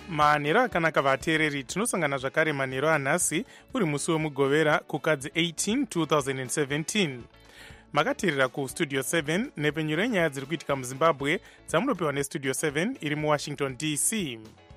manhero akanaka vateereri, tinosangana zvakare manhero anhasi uri musi wemugovera kukadzi 18 2017. makateerera kustudio 7 nepenyuro yenyaya dziri kuitika muzimbabwe dzamunopiwa nestudio 7 iri muwashington dc.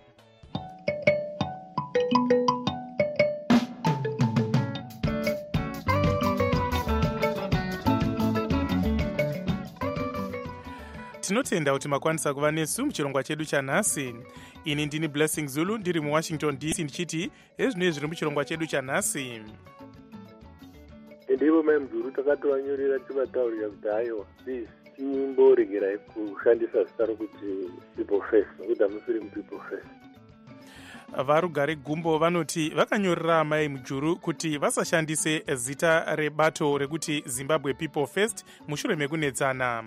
tinotenda kuti makwanisa kuva nesu muchirongwa chedu chanhasi. ini ndini Blessing Zulu ndiri muwashington dc ndichiti ezvinoi zviri muchirongwa chedu chanhasi. ndivo maimzuru takatovanyorera tivataurira kuti haiwa please timboregerai kushandisa zita rokuti people first nokuti hamusiri mupeople first. varugare gumbo vanoti vakanyorera mai mujuru kuti vasashandise zita rebato rekuti zimbabwe people first mushure mekunetsana.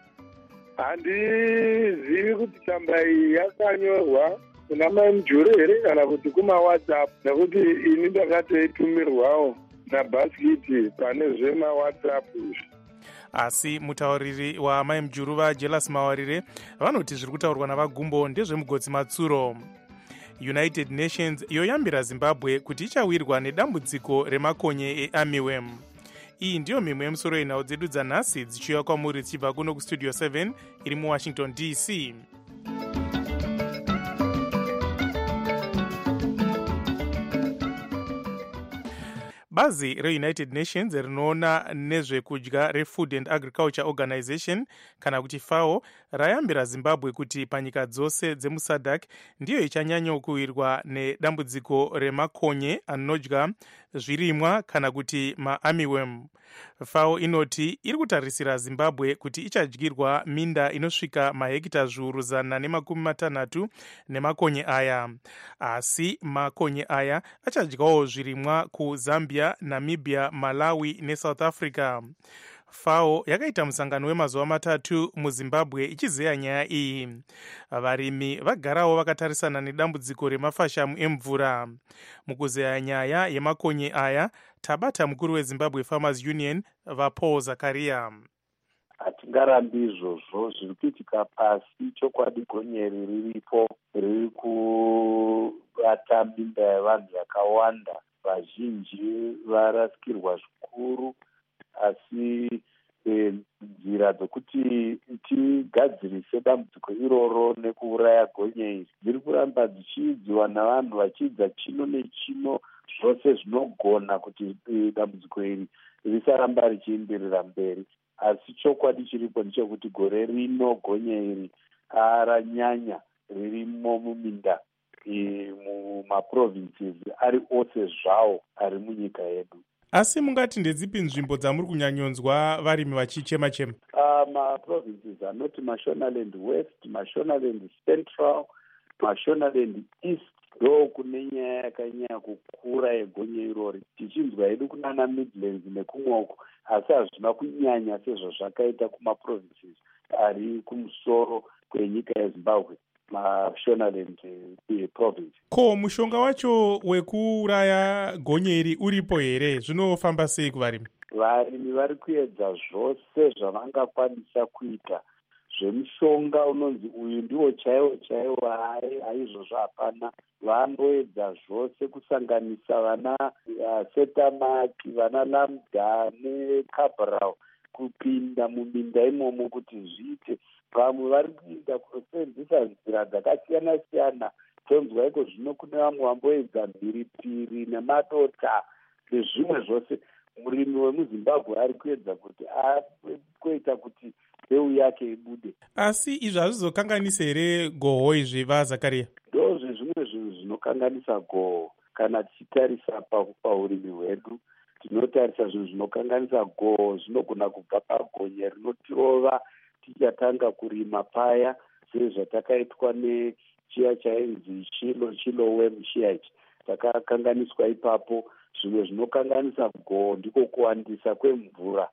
handizivi kuti tsamba iyi yakanyorwa kuna mai mujuru here kana kuti kumawhatsapp, nekuti ini ndakatoitumirwawo nabhaskiti pane zvemawhatsapp izvi. asi mutauriri wamai mujuru vajelas mawarire vanoti zviri kutaurwa navagumbo ndezvemugodzi matsuro. united nations yoyambira zimbabwe kuti ichawirwa nedambudziko remakonye earmyworm. iyi ndiyo mimwe yemusoro yenhau dzedu dzanhasi dzichiuya kwamuri dzichibva kuno kustudio 7 iri muwashington dc. bazi reunited nations rinoona nezvekudya refood and agriculture organization kana kuti FAO rayambira zimbabwe kuti panyika dzose dzemusadc ndiyo ichanyanyokuwirwa nedambudziko remakonye anodya zvirimwa kana kuti maarmyworm. FAO inoti iri kutarisira zimbabwe kuti ichadyirwa minda inosvika mahekita zviuru 160 nemakonye aya. asi makonye aya achadyawo zvirimwa kuzambia, namibia, malawi neSouth Africa. FAO yakaita musangano wemazuva matatu muzimbabwe ichizeya nyaya iyi. varimi vagarawo vakatarisana nedambudziko remafashamu emvura. mukuzeya nyaya yemakonye aya tabata mukuru wezimbabwe farmers union vaPaul Zakaria. hatingarambi izvozvo zviri kuitika pasi. chokwadi gonyeri riripo riri kubata minda yevanhu yakawanda, vazhinji varasikirwa zvikuru. asi nzira dzokuti tigadzirise dambudziko iroro nekuuraya gonye iri dziri kuramba dzichiidziwa navanhu vachiidza chino nechino zvose zvinogona kuti dambudziko iri risaramba richienderera mberi. asi chokwadi chiripo ndechekuti gore rino gonye iri ranyanya ririmo muminda mumaprovinces ari ose zvawo ari munyika yedu. asi mungati ndedzipi nzvimbo dzamuri kunyanyonzwa varimi vachichema-chema? maprovinces anoti mashonaland west, mashonaland central, mashonaland east ndo kune nyaya yakanyanya kukura yegonye irori. tichinzwa hedu kunana midlands nekumwoko, asi hazvina kunyanya sezvo zvakaita kumaprovinces ari kumusoro kwenyika yezimbabwe, mashonaland province. ko mushonga wacho wekuuraya gonye iri uripo here? zvinofamba sei kuvarimi? varimi vari kuedza zvose zvavangakwanisa kuita. zvemushonga unonzi uyu ndiwo chaiwo haizvozvo hapana. vanoedza zvose kusanganisa vana setamaki, vana lambda necabral kupinda muminda imomo kuti zviite. vamwe vari kuita kusenzesa nzira dzakasiyana-siyana. tonzwa iko zvino kune vamwe vamboedza mhiripiri nemadota nezvimwe zvose. murimi wemuzimbabwe ari kuedza kuti kuita kuti mbeu yake ibude. asi izvi hazvizokanganisa here goho izvi vaZakaria? ndozve zvimwe zvinhu zvinokanganisa goho. kana tichitarisa paurimi hwedu tinotarisa zvinhu zvinokanganisa goho zvinogona kubva pagonye rinotirova tichatanga kurima paya, sezvatakaitwa nechiya chainzi chilowem chiya ichi takakanganiswa ipapo. zvimwe zvinokanganisa goho ndiko kuwandisa kwemvura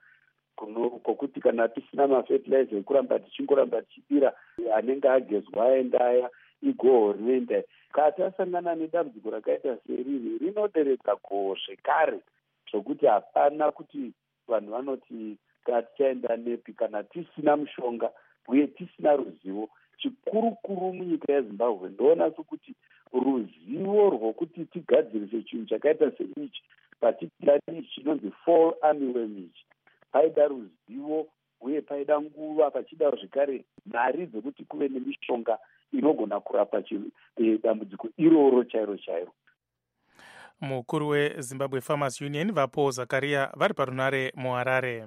kwokuti kana tisina mafertilizer ekuramba tichingoramba tichidira anenge agezwa aenda aya igoho rinoenda. kana tasangana nedambudziko rakaita seriri rinoderedza goho zvekare zvokuti hapana kuti vanhu vanoti tichaenda nepi kana tisina mushonga uye tisina ruzivo. chikurukuru munyika yezimbabwe ndoona sokuti ruzivo rwokuti tigadzirise chinhu chakaita seichi, particularly ichi chinonzi fall armyworm ichi, paida ruzivo uye paida nguva, pachida zvekare mari dzekuti kuve nemishonga inogona kurapa dambudziko iroro chairo chairo. Mukuru weZimbabwe Farmers Union vaPaul Zakaria vari parunare muHarare.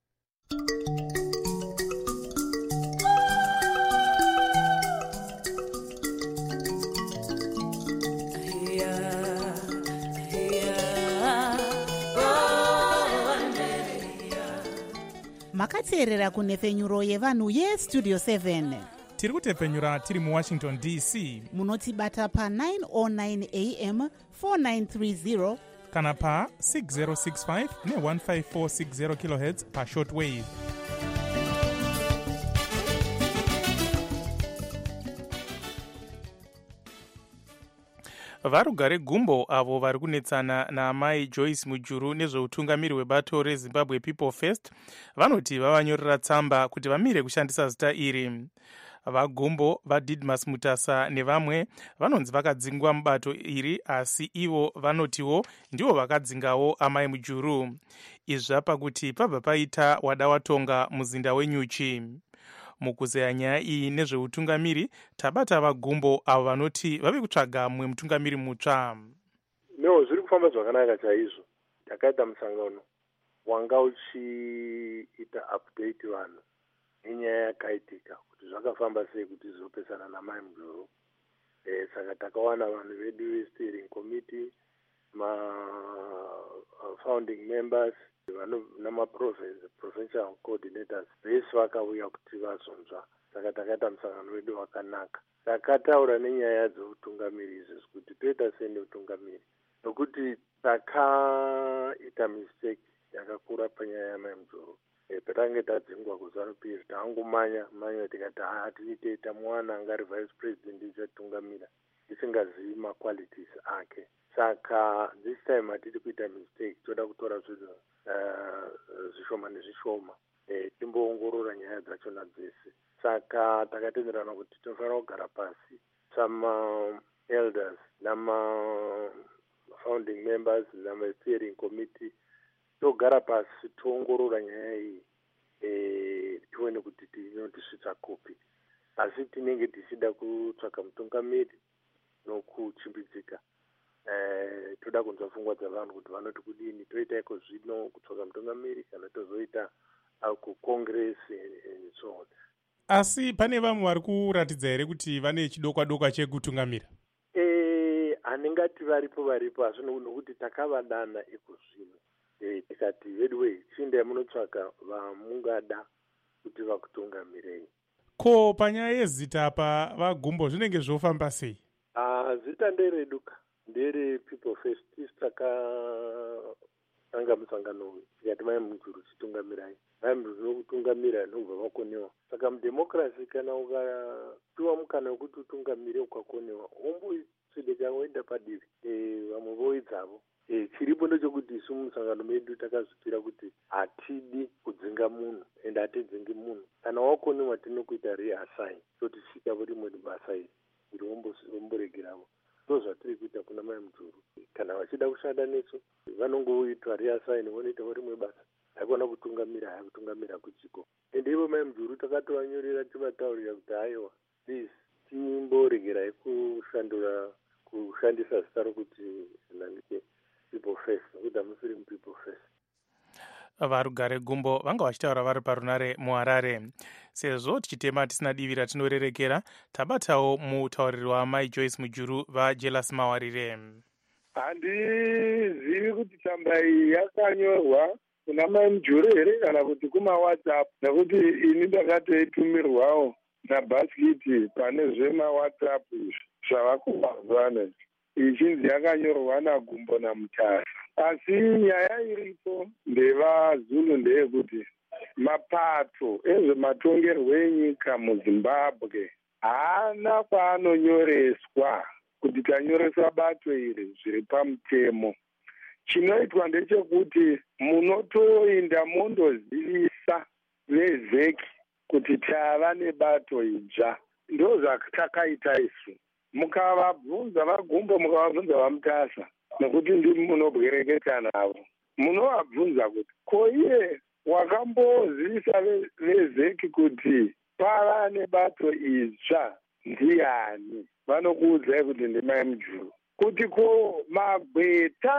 Makateerera kunhefenyuro yevanhu yestudio 7. Tiri kutepfenyura tiri muWashington DC. Munotibata pa909 am 4930 kana pa 6065 ne15460 kHz pa shortwave. Varugare Gumbo avo vari kunetsana naamai Joyce Mujuru nezveutungamiri hwebato reZimbabwe People First vanoti vavanyorera tsamba kuti vamire kushandisa zita iri. VaGumbo, vaDidmus Mutasa nevamwe vanonzi vakadzingwa mubato iri, asi ivo vanotiwo ndivo vakadzingawo amai Mujuru. Izvi zvapa kuti pabva paita wada watonga muzinda wenyuchi. Mukuzeya nyaya iyi nezveutungamiri tabata vaGumbo avo vanoti vave kutsvaga mumwe mutungamiri mutsva. No, zviri kufamba zvakanaka chaizvo. Takaita musangano wanga uchiita update vanhu nenyaya yakaitika kuti zvakafamba sei kuti zvizopesana namai Mujuru. Saka takawana vanhu vedu ve-steering committee, founding members, provincial coordinators vese vakauya kuti vazonzwa. Saka takaita musangano wedu wakanaka. Takataura nenyaya dzeutungamiri izvi kuti toita sei neutungamiri, nokuti takaita mistake yakakura panyaya yamai Mujuru. Patange tadzingwa kuZANU-PF tangomanya tikati hatiti tamuwana angari vice president ichatungamira tisingazivi maqualities ake. Saka this time hatidi kuita mistake, toda kutora zvinhu zvishoma nezvishoma timboongorora nyaya dzachona dzese. Saka takatenderana kuti tinofanira kugara pasi some elders founding members steering committee, togara pasi toongorora nyaya iyi tione kuti tinotisvitsa kupi. Asi tinenge tichida kutsvaka mutungamiri nokuchimbidzika. Toda kunzwa pfungwa dzavanhu kuti vanoti kudini, toita iko zvino kutsvaka mutungamiri kana tozoita kucongress and so on. Asi pane vamwe vari kuratidza here kuti vane chidokwa-dokwa chekutungamira? Handingati varipo asi nokuti takavadana iko zvino. Tikati headway chindai munotsvaka vamungada kuti vakutungamirei. Ko panyaya yezita pa vaGumbo zvinenge zvofamba sei? Zita ndereduka, ndere People First. Isi takatanga musangano uyu tikati mai Mujuru chitungamirai. Mai Mujuru nokutungamira inobva vakonewa. Saka mudemokirasi kana ukapiwa mukana wekuti utungamire ukakonewa, womboswedeka woenda padivi, vamwe voidzavo. Chiripo ndechekuti isu mumusangano medu takazvipira kuti hatidi kudzinga munhu ende hatidzingi munhu. Kana wakonewa tinokuita reassign totisvika rimwe basa iri kuti womboregeravo. Ndozvatiri kuita kuna mai Mujuru. Kana vachida kushanda nesu vanongoitwa reassign vonoitawo rimwe basa. Haikona kutungamira kuchiko. Ende ivo mai Mujuru takatovanyorera tivataurira kuti haiwa, please timboregerai kushandisa zita rokuti nanike People First, nokuti hamusiri People First. Varugare Gumbo vanga vachitaura vari parunare muHarare. Sezvo tichitema tisina divi ratinorerekera, tabatawo mutauriri wamai Joyce Mujuru vaJelas Mawarire. Handizivi kuti tsamba iyi yakanyorwa kuna mai Mujuru here kana kuti kumaWhatsApp, nekuti ini ndakatoitumirwawo naBaskiti pane zvemaWhatsApp zvavakumazuva ichinzi yakanyorwa naGumbo naMutasa. Asi nyaya iripo ndevaZulu ndeyekuti mapato ezvematongerwo enyika muZimbabwe haana kwaanonyoreswa kuti tanyoresa bato iri zviri pamutemo. Chinoitwa ndechekuti munotoenda mondozivisa vezeki kuti tava nebato idzva. Ndozvatakaita isu. mukavabvunza vagumbo, mukavabvunza vamutasa, nekuti ndimi munobwereketa navo, munovabvunza kuti ko iye wakambozivisa vezeki kuti pava nebato itsva ndiani? Vanokuudzai kuti ndimai Mujuru. Kuti ko Magweta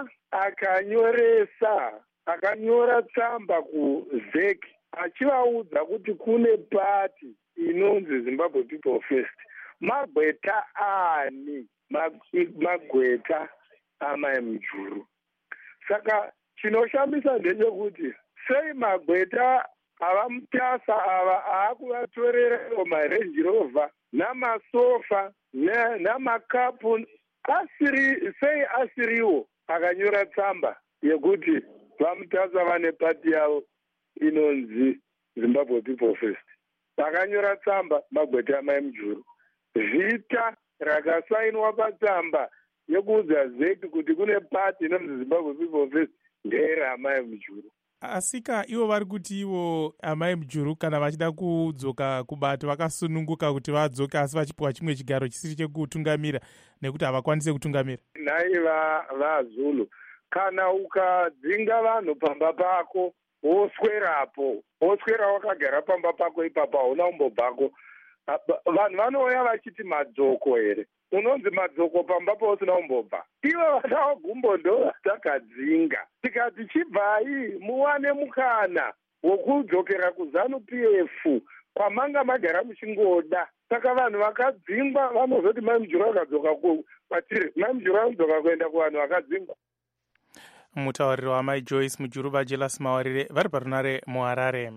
akanyora tsamba kuzeki achivaudza kuti kune pati inonzi Zimbabwe People First. Magweta ani? Magweta amai Mujuru. Saka chinoshambisa ndechekuti sei Magweta avamutasa ava aakuvatorera maRange Rover namasofa namakapu sei asiriwo akanyora tsamba yekuti vamutasa vane pati yavo inonzi Zimbabwe People First. Vakanyora tsamba Magweta amai Mujuru. Zita rakasainwa patsamba yekuudza zeki kuti kune pati inonzi Zimbabwe People First nderamai Mujuru. Asika ivo vari kuti ivo amai Mujuru kana vachida kudzoka kubato vakasununguka kuti vadzoke, asi vachipiwa chimwe chigaro chisiri chekutungamira nekuti havakwanisi kutungamira. Nhai vaZulu, kana ukadzinga vanhu pamba pako woswera wakagara pamba pako ipapo hauna umbobvako, vanhu vanouya vachiti madzoko here, unonzi madzoko pamba pausina umbobva. Ivo vana wagumbo ndo vatakadzinga, tikati chibvai muwane mukana wokudzokera kuZanu PF kwamanga magara muchingoda. Saka vanhu vakadzingwa vanozoti mai Mujuru akadzoka kwatiri, mai Mujuru anodzoka kuenda kuvanhu vakadzingwa. Mutauriri wamai Joyce Mujuru vaJelas Mawarire vari parunare muHarare.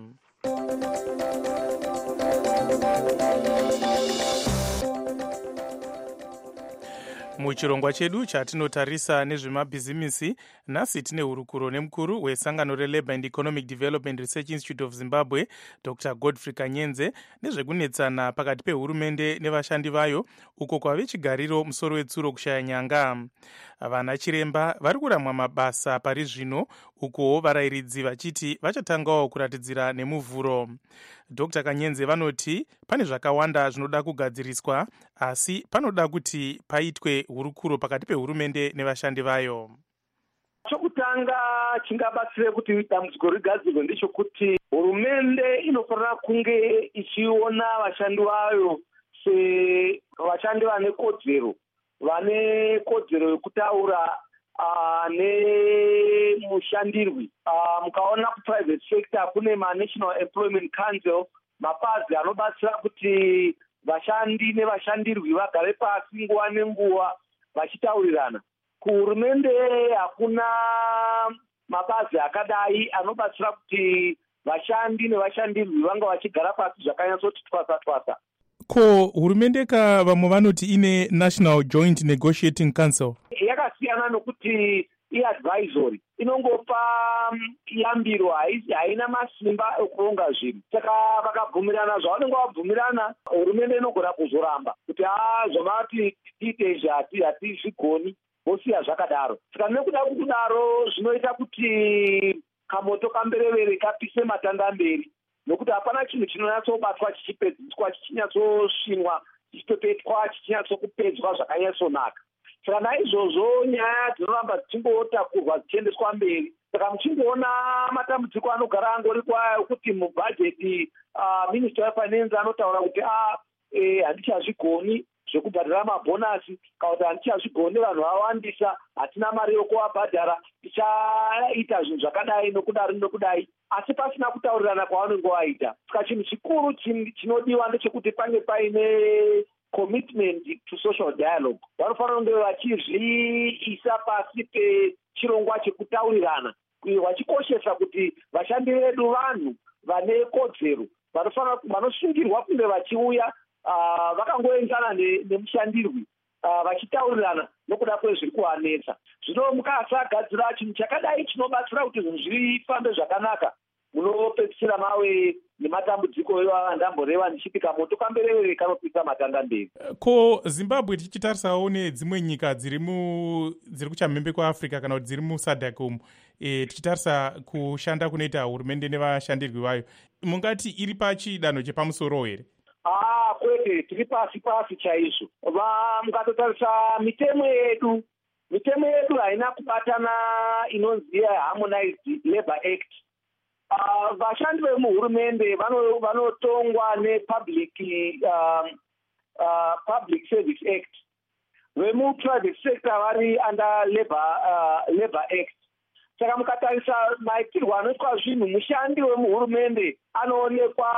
Muchirongwa chedu chatinotarisa nezvemabhizimisi, nhasi tine hurukuro nemukuru wesangano reLabour and Economic Development Research Institute of Zimbabwe, Dr. Godfrey Kanyenze, nezvekunetsana pakati pehurumende nevashandi vayo, uko kwave chigariro musoro wetsuro kushaya nyanga. Vana chiremba vari kuramwa mabasa pari zvino, ukowo varayiridzi vachiti vachatangawo kuratidzira nemuvhuro. Dr. Kanyenze vanoti pane zvakawanda zvinoda kugadziriswa, asi panoda kuti paitwe hurukuro pakati pehurumende nevashandi vayo. Chokutanga chingabatsire kuti dambudziko rigadzirwe ndechekuti hurumende inofanira kunge ichiona vashandi vayo sevashandi vane kodzero yekutaura nemushandirwi. Mukaona kuprivate sector kune maNational Employment Council, mapazi anobatsira kuti vashandi nevashandirwi vagare pasi nguva nenguva vachitaurirana. Kuhurumende hakuna mabazi akadai anobatsira kuti vashandi nevashandirwi vanga vachigara pasi zvakanyatsoti twasa. Ko hurumende ka vamwe vanoti ine National Joint Negotiating Council yakasiyana nokuti iadvisory, inongopa yambiro, haina masimba ekuronga zvinhu. Saka vakabvumirana zvavanenge vabvumirana, hurumende inogona kuzoramba kuti zvavati tiite izvi hatizvigoni, vosiya zvakadaro. Saka nekuda kudaro zvinoita kuti kamoto kamberevere kapise matanda mberi, nokuti hapana chinhu chinonyatsobatwa chichipedziswa, chichinyatsosvinwa, chichitopetwa, chichinyatsokupedzwa zvakanyatsonaka. Saka naizvozvo nyaya dzinoramba dzichingotakurwa dzichiendeswa mberi. Saka muchingoona matambudziko anogara angori kwayo kuti mubhajeti Minister weFinance anotaura kuti handichazvigoni zvekubhadhara mabhonasi, kana kuti handichazvigoni vanhu vawandisa, hatina mari yokuvabhadhara, tichaita zvinhu zvakadai nokudai, asi pasina kutaurirana kwavanenge vaita. Saka chinhu chikuru chinodiwa ndechekuti pange paine commitment to social dialogue. Vanofanira kunge vachizviisa pasi pechirongwa chekutaurirana, vachikoshesa kuti vashandi vedu vanhu vane kodzero, vanosungirwa kunge vachiuya vakangoenzana nemushandirwi vachitaurirana nokuda kwezviri kuvanetsa. Zvino mukasagadzira chinhu chakadai chinobatsira kuti zvinhu zvifambe zvakanaka, munopedzisira mave nematambudziko andamboreva ndichiti kamoto kamberevere kanopisa matanda mberi. Ko Zimbabwe tichitarisawo nedzimwe nyika dziri kuchamhembe kwaAfrica kana kuti dziri muSADC umu, tichitarisa kushanda kunoita hurumende nevashandirwi vayo, mungati iri pachidanho chepamusoro here? Kwete. ndinoti tiri pasi pasi chaizvo. Mukatotarisa mitemo yedu haina kubatana inonzi Harmonized Labour Act. Vashandi vemuhurumende vanotongwa nePublic Service Act. Vemu-private sector vari under Labour Act. Saka mukatarisa maitirwo anoitwa zvinhu, mushandi wemuhurumende anoonekwa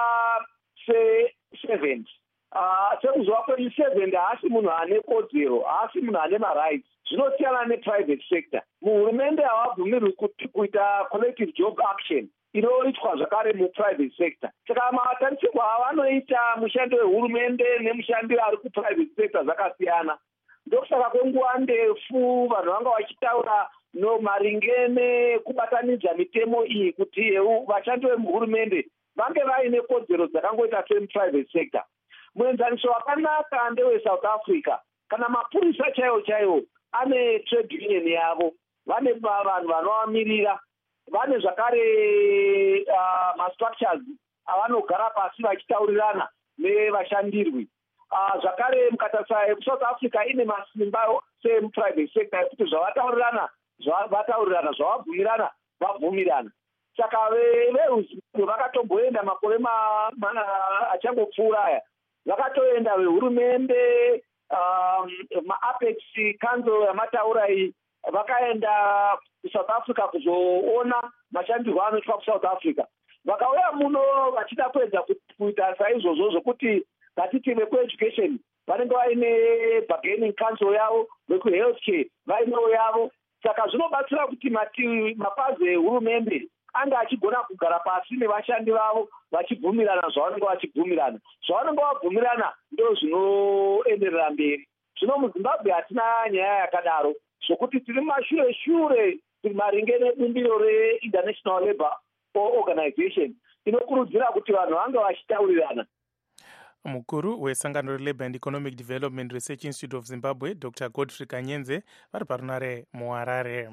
se-servant. Sekuzova kwe-servant haasi munhu ane kodzero, haasi munhu ane marights. Zvinosiyana neprivate sector. Muhurumende havabvumirwi kuita collective job action inoitwa zvakare muprivate sector. Saka matarisirwo avanoita mushandi wehurumende nemushandi ari kuprivate sector zvakasiyana. Ndokusaka kwenguva ndefu vanhu vanga vachitaura maringe nekubatanidza mitemo iyi kuti vashandi vemuhurumende vange vaine kodzero dzakangoita semuprivate sector. Muenzaniso wakanaka ndeweSouth Africa. Kana mapurisa chaiwo ane trade union yavo, vane vanhu vanovamirira, vane zvakare mastructures avanogara pasi vachitaurirana nevashandirwi. Zvakare mukatarisa South Africa ine masimba semuprivate sector ekuti zvavataurira, zvavabvumirana, vabvumirana. Saka vehuzimbabwe vakatomboenda makore achangopfuura aya, vakatoenda vehurumende, maApex Council yamataura iyi, vakaenda kuSouth Africa kuzoona mashandirwo anoitwa kuSouth Africa. Vakauya muno vachida kuedza kuita saizvozvo zvokuti vatiti vekueducation vanenge vaine bargaining council yavo, vekuhealthcare vainewo yavo. Saka zvinobatsira kuti mapazi ehurumende anga achigona kugara pasi nevashandi vavo vachibvumirana zvavanenge vachibvumirana. Zvavanenge vabvumirana ndo zvinoenderera mberi. Zvino muZimbabwe hatina nyaya yakadaro, zvokuti tiri mashure tiri maringe nebumbiro reInternational Labour Organization inokurudzira kuti vanhu vange vachitaurirana. Mukuru wesangano reLabour and Economic Development Research Institute of Zimbabwe, Dr. Godfrey Kanyenze, vari parunare muHarare.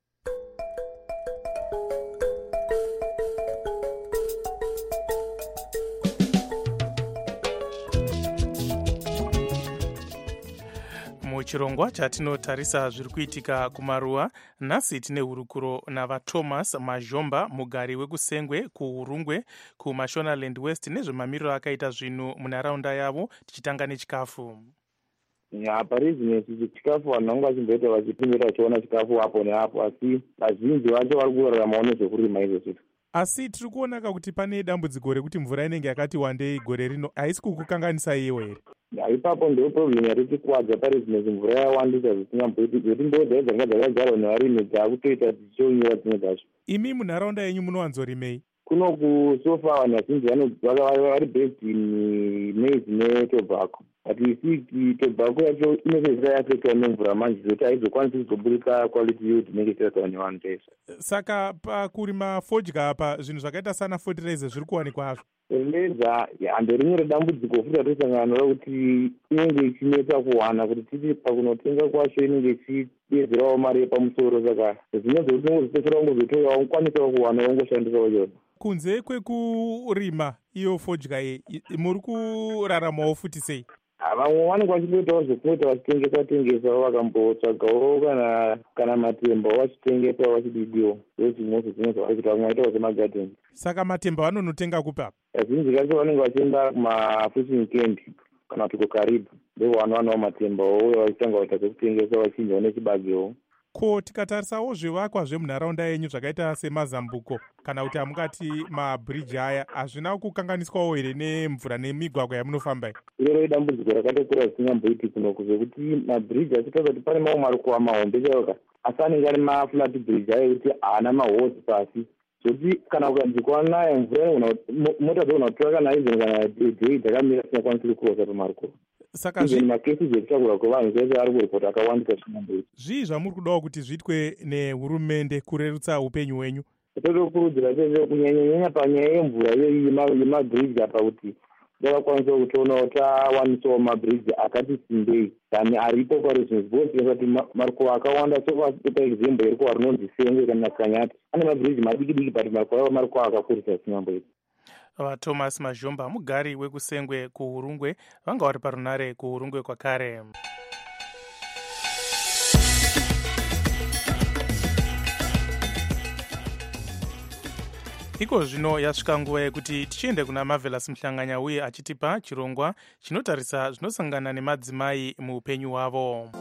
Muchirongwa chatinotarisa zviri kuitika kumaruwa, nhasi tine hurukuro navaThomas Mazhomba, mugari wekusengwe kuHurungwe kuMashonaland West, nezvemamiriro akaita zvinhu munharaunda yavo, tichitanga nechikafu. Parizinesi chikafu vanhu vanga vachimboita vachipindira vachiona chikafu apo neapo, asi vazhinji vacho vari kuraramawo nezvekurima izvo zvito. Asi tiri kuonaka kuti pane dambudziko rekuti mvura inenge yakati wandei gore rino, haisi kukukanganisa iyewo here? Ipapo ndio problem yari kuwadza parizinesi, mvura yawandisa zvisingamboiti, kuti ndodza dzanga dzakagarwa nevarimi dzakutoita dzichionyera dzimwe dzacho. Imi munharaunda yenyu munowanzorimei? Kunoku sofa vanhu vazhinji vari based in maize netobacco, but isiki tobacco yacho inopedzisira yaafekwa nemvura manje zvoti haizokwanisi kuzoburika quality yield inenge ichitaurwa nevanhu tese. Saka pakurima fodya apa zvinhu zvakaita sana fertilizer zviri kuwanikwa hazvo? Fertilizer handorimwe redambudziko futi ratosangana naro kuti inenge ichinetsa kuwana, kuti titi pakunotenga kwacho inenge ichidedzerawo mari yepamusoro, saka zvinozokuti ungozopedzera ungozotoya unkwanisawo kuwana ungoshandisawo chona. Kunze kwekurima iyo fodya iyi, muri kuraramawo futi sei? Vamwe vanenge vachingoitawo zvokuita vachitengesa vakambotsvagawo kana matemba vachitengesawo vachididiwo, ndozvimwezvo zvimwe zvavari kuita, vamwe vaitawo semagadheni. Saka matemba vanonotenga kupa? Kazhinji kacho vanenge vachienda kumafishing camp kana kuti kuKaribu, ndiko vanowanawo matemba vouya vachitanga kuita zvekutengesa vachinjawo nechibagewo. Ko tikatarisawo zvivakwa zvemunharaunda yenyu zvakaita semazambuko kana kuti amungati mabridge aya, hazvina kukanganiswawo here nemvura nemigwagwa yamunofamba? Iroro idambudziko rakatokura zvisingamboiti kunoku, zvekuti mabridge achitaura kuti pane mamwe mari kuva mahombe chaiwoka, asi anenge ari maflat bridge ayo kuti haana mahosi pasi, zvokuti kana ukanzi kwanaya mvura mota dzogona kutora kana izoni kana dei dzakamira dzinokwanisa kukurosa pamarukova. Saka makesi zvekutakura kwevanhu zvese ari kuripota akawandisa zvinamboita. Zvii zvamuri kudawo kuti zviitwe nehurumende kurerutsa upenyu hwenyu? Totokurudzira chete kunyanya panyaya yemvura yemabridge apa, kuti takakwanisa kutoonawo tawanisawo mabridge akati simbei tani aripo parizinesi, bhosi kuti marukova akawanda. Sopa example yerukova rinonzi Sengwe kana Kanyati, ane mabridge madiki diki, but marukova avo marukova akakurisa zvisingamboita. vaThomas Mazhomba, mugari wekusengwe kuHurungwe, vanga vari parunare kuHurungwe kwakare. Iko zvino yasvika nguva yekuti tichiende kuna Marvelous Mhlanganya uye achitipa chirongwa chinotarisa zvinosangana nemadzimai muupenyu hwavo.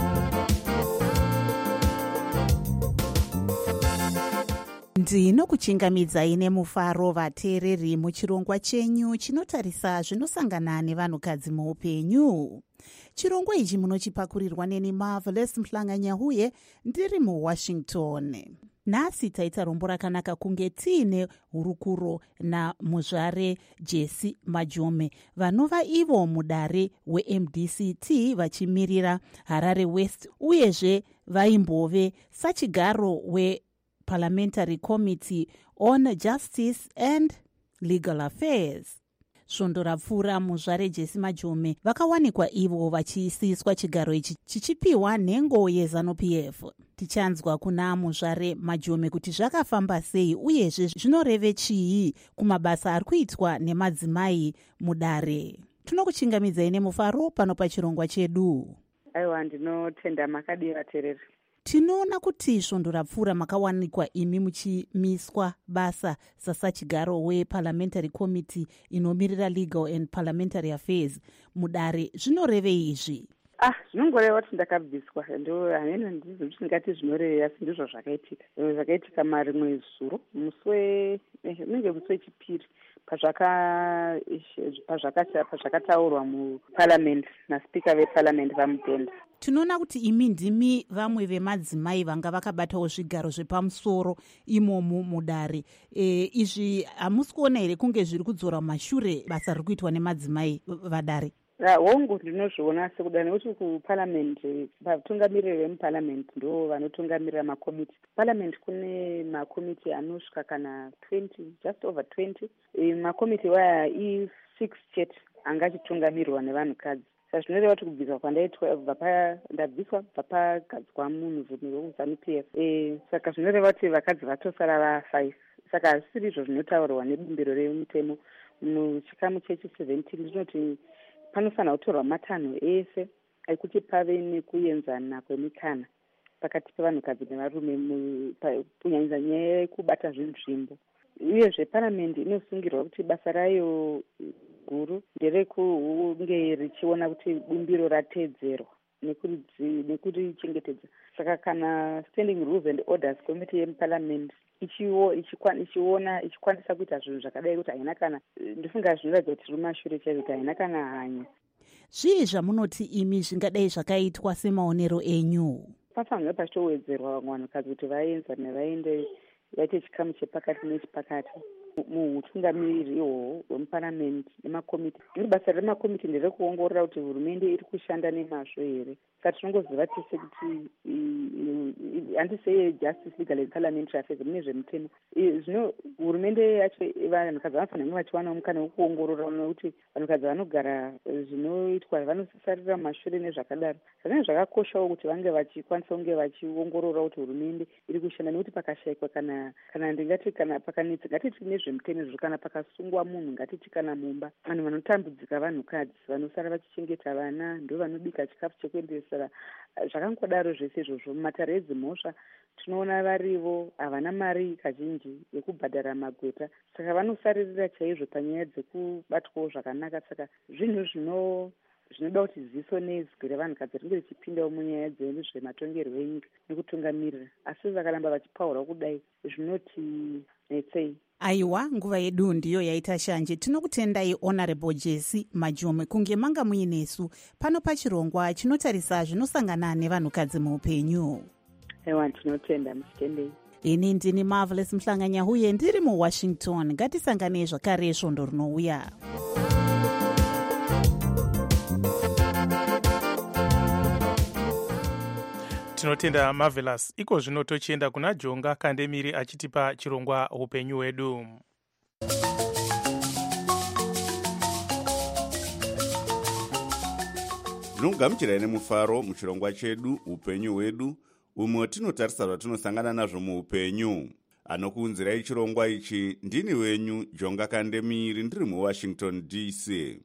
Ndinokuchingamidzai nemufaro vateereri muchirongwa chenyu chinotarisa zvinosangana nevanhukadzi muupenyu. Chirongwa ichi munochipakurirwa neni Marvelous Mhlanganya uye ndiri muWashington. Nhasi taita rombo rakanaka kunge tiine hurukuro namuzvare Jesse Majome, vanova ivo mudare weMDCT vachimirira Harare West, uyezve vaimbove sachigaro weParliamentary Committee on Justice and Legal Affairs. Svondo rapfuura muzvare Jesse Majome vakawanikwa ivo vachiisiswa chigaro ichi chichipiwa nhengo yeZANU-PF. Tichanzwa kuna muzvare Majome kuti zvakafamba sei uyezve zvinoreve chii kumabasa ari kuitwa nemadzimai mudare. Tinokuchingamidzai nemufaro pano pachirongwa chedu. Aiwa, ndinotenda makadi vateereri. Tinoona kuti svondo rapfuura makawanikwa imi muchimiswa basa sasachigaro weParliamentary Committee inomirira Legal and Parliamentary Affairs mudare. Zvinorevei izvi? Zvinongoreva kuti ndakabviswa, haneno ndizvo ndingati zvinoreva, asi ndizvo zvakaitika. Zvakaitika marimwe zuro musi wechipiri pazvakataurwa muParliament naSpeaker veParliament vamutenda. Tinoona kuti imi ndimi vamwe vemadzimai vanga vakabatawo zvigaro zvepamusoro imomo mudare. Izvi hamusi kuona here kunge zviri kudzora mashure basa riri kuitwa nemadzimai vadare? Hongu ndinozviona sekuda nekuti kuParliament vatungamiriri vemuParliament ndo vanotungamirira makomiti. Parliament kune makomiti anosvika kana 20, just over 20. Makomiti waya i6 chete angachitungamirirwa nevanhukadzi. Zvinoreva kuti kubviswa kwandaitwa ndabviswa bva pagadzwa munhu wekuZANU-PF. Saka zvinoreva kuti vakadzi vatosara va5. Saka hazvisiri izvo zvinotaurwa nebumbiro remutemo muchikamu chechi17 zvinoti panofanira kutorwa matanho ese ekuti pave nekuenzana kwemikana pakati pevanhukadzi nevarume kunyanya nyaya yekubata zvinzvimbo. Uyezve Parliament inosungirwa kuti basa rayo guru nderekunge richiona kuti bumbiro rateedzerwa nekurichengetedza. Saka kana Standing Rules and Orders Committee yemuParliament ichikwanisa kuita zvinhu zvakadai kuti haina kana, ndifunga zvinoratidza kuti rumashure chaizvo kuti haina kana hanya. Zvii zvamunoti imi zvingadai zvakaitwa semaonero enyu? Pafanira pachitowedzerwa vamwe vanhukadzi kuti vaenzane vaende vaite chikamu chepakati nechepakati muutungamiriri ihwohwo hwemuParliament nemakomiti. Basa remakomiti nderekuongorora kuti hurumende iri kushanda nemazvo here. Saka tinongoziva tese kuti handisei Justice, Legal and Parliamentary Affairs mune zvemutemo. Zvino hurumende yacho vanhukadzi vanofanira vachiwanawo mukana wekuongorora nekuti vanhukadzi vanogara zvinoitwa vanosarira mashure nezvakadaro. Zvakanga zvakakoshawo kuti vange vachikwanisa kunge vachiongorora kuti hurumende iri kushanda, nekuti pakashayikwa kana ndingati kana pakanetsa ngatiti nezvemutemo izvo, kana pakasungwa munhu ngatiti kana mumba, vanhu vanotambudzika vanhukadzi vanosara vachichengeta vana, ndo vanobika chikafu chekuenderesa, zvakangodaro zvese izvozvo. Mumatare edzimhosva tinoona varivo havana mari kazhinji yekubhadhara magweta, saka vanosaririra chaizvo panyaya dzekubatwawo zvakanaka. Saka zvinhu zvinoda kuti ziso nezwi revanhukadzi ringe richipindawo munyaya dzezvematongerwo enyika nekutungamirira, asi vakaramba vachipaurwa kudai zvinoti netsei. Aiwa, nguva yedu ndiyo yaita shanje. Tinokutendai Honorable Jesse Majome kunge manga muinesu pano pachirongwa chinotarisa zvinosangana nevanhukadzi muupenyu. Aiwa, tinotenda, muchitendei. Ini ndini Marvelous Mhlanganya uye ndiri muWashington. Ngatisanganei zvakare svondo rinouya. Tinotenda Marvelous. Iko zvino tochienda kuna Jonga Kandemiri achitipa chirongwa upenyu hwedu. Ndinogamuchirai nemufaro muchirongwa chedu upenyu hwedu, umwe tinotarisa zvatinosangana nazvo muupenyu. Anokuunzirai chirongwa ichi ndini wenyu Jonga Kandemiri ndiri muWashington DC.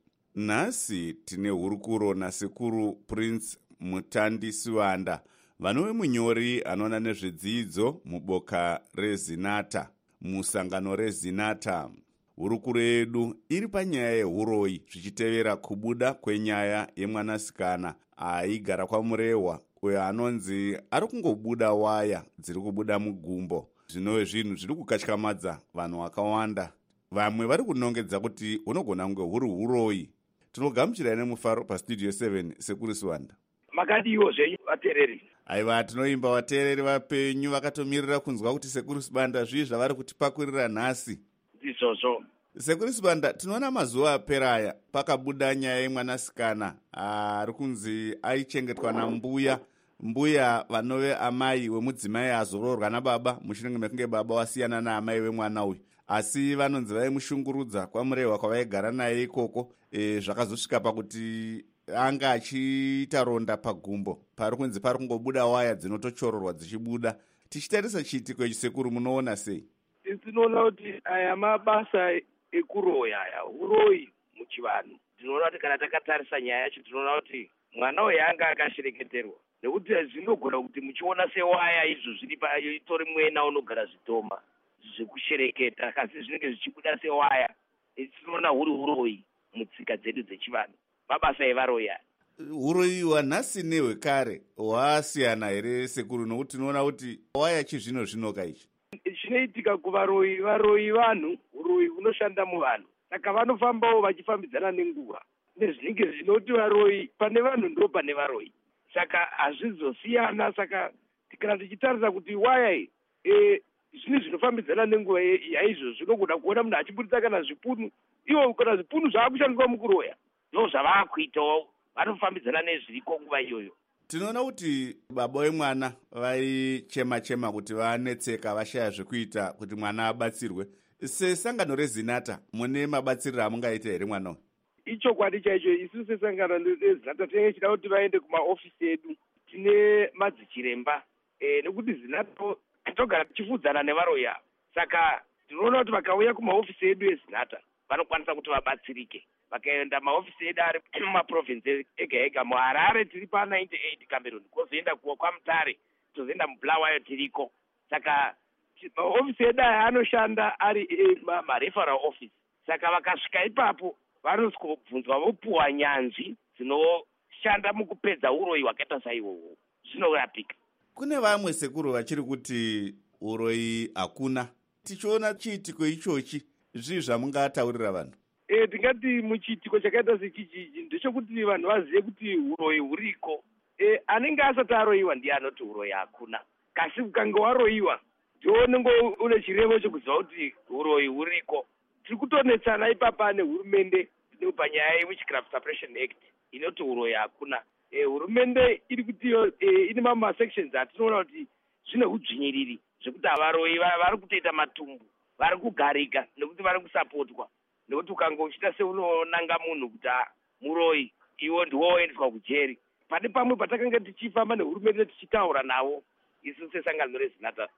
Nhasi tine hurukuro nasekuru Prince Mutandisiwanda, vanove munyori anoona nezvedzidzo muboka reZinata, musangano reZinata. Hurukuro yedu iri panyaya yehuroyi, zvichitevera kubuda kwenyaya yemwanasikana aigara kwaMurehwa, uyo anonzi ari kungobuda waya dziri kubuda mugumbo. Zvinove zvinhu zviri kukatyamadza vanhu vakawanda. Vamwe vari kunongedza kuti unogona kunge huri huroyi. Tinogamuchirai nemufaro pastudio 7 sekuru Siwanda. Makadiwo zvenyu vateereri. Aiva, tinoimba vateereri vapenyu vakatomirira kunzwa kuti sekuru Sibanda zvii zvavari kutipakurira nhasi. Ndizvozvo. Sekuru Sibanda, tinoona mazuva aperaya pakabuda nyaya yemwanasikana ari kunzi aichengetwa nambuya. Mbuya vanove amai wemudzimai azoroorwa nababa mushure mekunge baba wasiyana naamai wemwana uyu. Asi vanonzi vaimushungurudza kwaMurehwa kwavaigara naye ikoko. Zvakazosvika pakuti anga achiita ronda pagumbo pari kunzi pari kungobuda waya dzinotochororwa dzichibuda. Tichitarisa chiitiko ichi sekuru, munoona sei? Tinoona kuti aya mabasa ekuroya aya, uroyi muchivanhu. Tinoona kuti kana takatarisa nyaya yacho tinoona kuti mwana uyu anga akashereketerwa. Nekuti zvinogona kuti muchiona sewaya izvo zviri itori mwena unogara zvitomba zvekushereketa, kasi zvinenge zvichibuda sewaya. Tinoona huri uroyi mutsika dzedu dzechivanhu, mabasa evaroya. Uroyi hwanhasi nehwekare hwasiyana here sekuru? Nokuti tinoona kuti waya chizvino zvino kaichi chinoitika kuvaroyi vanhu, uroyi hunoshanda muvanhu, saka vanofambawo vachifambidzana nenguva nezvinenge zvinoti varoyi pane vanhu ndo pane varoyi, saka hazvizosiyana. Saka kana tichitarisa kuti waya iyi zvinhu zvinofambidzana nenguva yaizvo zvinogona kuona munhu achibudisa kana zvipunu, ivo kana zvipunu zvaakushandiswa mukuroya ndo zvavaakuitawo, vanofambidzana nezviriko nguva iyoyo. Tinoona kuti baba vemwana vaichema-chema kuti vanetseka, vashaya zvekuita kuti mwana abatsirwe. Sesangano reZinata mune mabatsiriro amungaita here mwana uyu? Ichokwadi chaicho, isu sesangano reZinata tinenge tichida kuti vaende kumaofisi edu, tine madzichiremba nekuti Zinata togara tichifudzana nevaroya, saka tinoona kuti vakauya kumaofisi edu eZinata vanokwanisa kuti vabatsirike. Vakaenda maofisi edu ari mumaprovinsi ega ega. muHarare tiri pa98 Cameroon, kozoenda kwaMutare, tozoenda muBulawayo tiriko. Saka maofisi edu aya anoshanda ari mareferral office. Saka vakasvika ipapo vanozobvunzwa vopuwa nyanzvi dzinoshanda mukupedza uroyi hwakaita saihwohwo, zvinorapika. Kune vamwe sekuru vachiri kuti uroyi hakuna. Tichiona chiitiko ichochi, zvii zvamungataurira vanhu? Tingati muchiitiko chakaita sechichi ndechekuti vanhu vazive kuti uroyi huriko. Anenge asati aroyiwa ndiye anoti uroyi hakuna. Kasi ukange waroyiwa ndiwo unenge une chirevo chekuziva kuti uroyi huriko. Tiri kutonetsana ipapa nehurumende panyaya yeWitchcraft Suppression Act inoti uroyi hakuna. Hurumende iri kuti ine mamwe sections atinoona kuti zvine udzvinyiriri zvekuti avaroyi vari kutoita matumbu, vari kugarika nekuti vari kusapotwa. Nekuti ukange uchita seunonanga munhu kuti muroyi, iwo ndiwoendeswa kujeri. Pane pamwe patakanga tichifamba nehurumende tichitaura navo isu sesangano reZinata,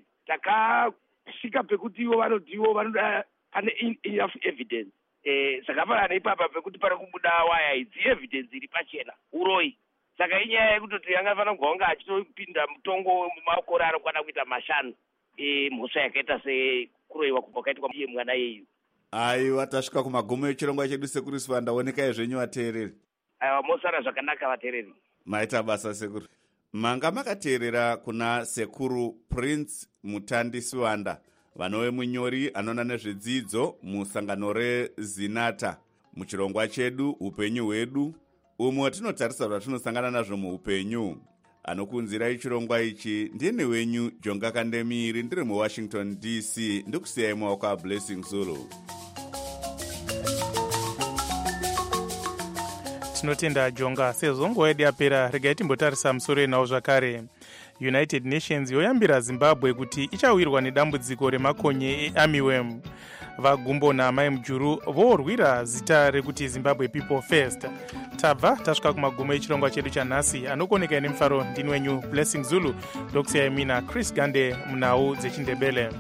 takasvika pekuti ivo vanoti ivo vanoda pane enough evidence. Saka pana ipapa pekuti pari kubuda waya idzi evidence iri pachena uroyi. Saka inyaya yekutoti angafanira kunge achitopinda mutongo mumakore anokwana kuita 5 mhosva yakaita sekuroyiwa kwakaitwa iye mwana yeyu. Aiwa, tasvika kumagumo echirongwa chedu sekuru Siwanda, onekai zvenyu vateereri. Aiwa, mosara zvakanaka vateereri. Maita basa sekuru. Manga makateerera kuna sekuru Prince Mutandisiwanda, vanove munyori anoona nezvedzidzo musangano reZinata, muchirongwa chedu upenyu hwedu, umwe tinotarisa zvatinosangana nazvo muupenyu. Anokunzirai chirongwa ichi ndini wenyu Jonga Kandemiri, ndiri muWashington DC, ndikusiyai maoko aBlessing Zulu. Tinotenda Jonga. Sezvo nguva yedu yapera, regai timbotarisa musoro enawo zvakare. United Nations yoyambira Zimbabwe kuti ichawirwa nedambudziko remakonye earmyworm. vagumbo naamai mujuru vorwira zita rekuti Zimbabwe People First. Tabva tasvika kumagumo echirongwa chedu chanhasi. Anokoneka nemufaro ndini wenyu Blessing Zulu, ndokusiyai mina Chris Gande munhau dzechindebele.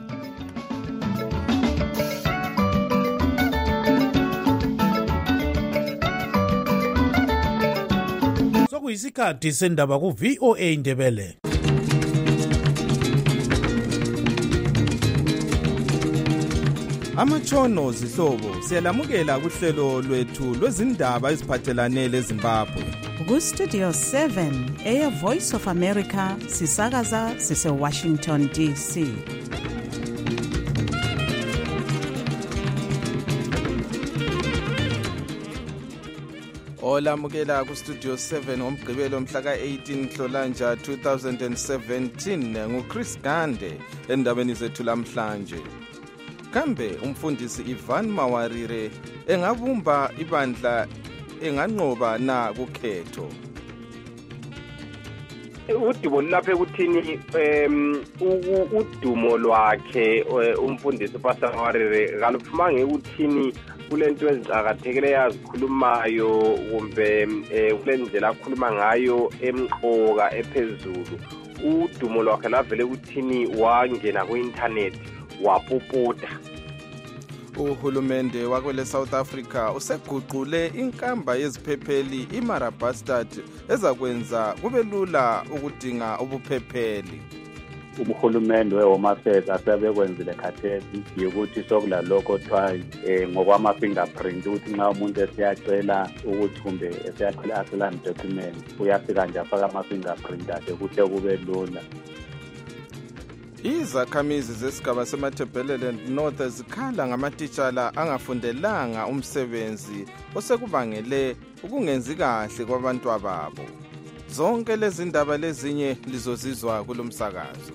Sokuyisikhathi sendaba ku VOA Ndebele. Amatshono zihlobo siyalamukela kuhlelo lwethu lwezindaba eziphathelane leZimbabwe. Ku-Studio 7 Air Voice of America sisakaza sise-Washington DC. Olamukela ku-Studio 7 ngomgqibelo mhla ka-18 Nhlolanja 2017 nguChris Gande endabeni zethu lamhlanje. Kambe umfundisi Ivan Mawarire engabumba ibandla enganqoba na kukhetho. Udumo lapha ekuthini udumo lwakhe umfundisi Pastor Mawarire kaluphuma ngekuthini kulento ezicakathekile yazikhulumayo kumbe kulendlela akhuluma ngayo emqoka ephezulu. Udumo lwakhe lavele ukuthini wangena ku-internet wapoputa. Uhulumende wakwele South Africa useguqule inkamba yeziphepheli iMarabastard ezakwenza kube lula ukudinga ubuphepheli. Uhulumende we-Home Affairs asebekwenzile khathesi ukuthi sokulalokho kuthiwa ngokwama-fingerprint ukuthi nxa umuntu esiyacela ukuthi kumbe esiyacela asylum document uyafika nje afaka ama-fingerprint akhe kuhle kube lula. Izakhamizi zesigaba semaThebelele North zikhala ngamatitshala angafundelanga umsebenzi osekubangele ukungenzi kahle kwabantu babo. Zonke lezi ndaba lezinye lizozizwa kulomsakazo.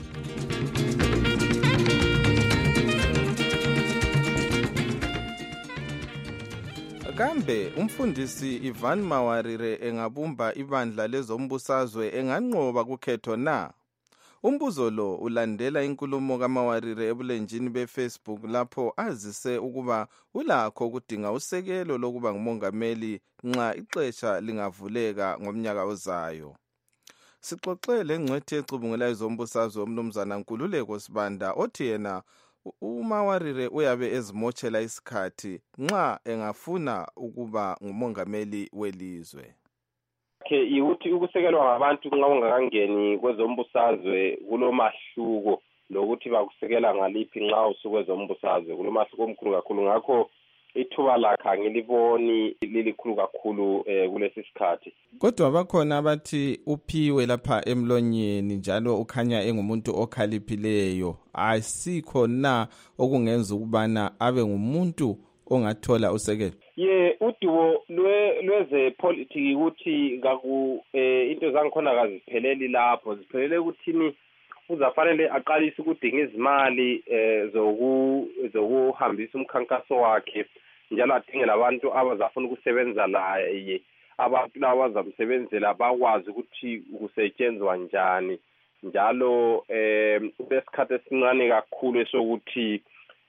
Kambe umfundisi Ivan Mawarire engabumba ibandla lezombusazwe enganqoba kukhetho na? Umbuzo lo ulandela inkulumo kaMawarire ebulenjini beFacebook lapho azise ukuba ulakho ukudinga usekelo lokuba ngumongameli nxa ixesha lingavuleka ngomnyaka ozayo. Sixoxele ngcwethi ecubungulayo zombusazwe umnumzana Nkululeko Sibanda othi yena uMawarire uyabe ezimotshela isikhathi nxa engafuna ukuba ngumongameli welizwe. Ukuthi ukusekelwa ngabantu nxa ungakangeni kwezombusazwe kulomahluko lokuthi bakusekela ngaliphi nxa usukwezombusazwe kulomahluko omkhulu kakhulu. Ngakho ithuba lakhe angiliboni lilikhulu kakhulu kulesi sikhathi. Kodwa bakhona abathi uphiwe lapha emlonyeni njalo ukhanya engumuntu okhaliphileyo. Asikho na okungenza ukubana abe ngumuntu ongathola usekelo? Udumo lwezepolitiki ukuthi into zangikhona kazipheleli lapho ziphelele ukuthini uzafanele aqalise ukudinga izimali zokuhambisa umkhankaso wakhe njalo adingele abantu abazafuna ukusebenza laye, abantu laba bazamsebenzela bakwazi ukuthi kusetshenzwa njani njalo besikhathi esincane kakhulu esokuthi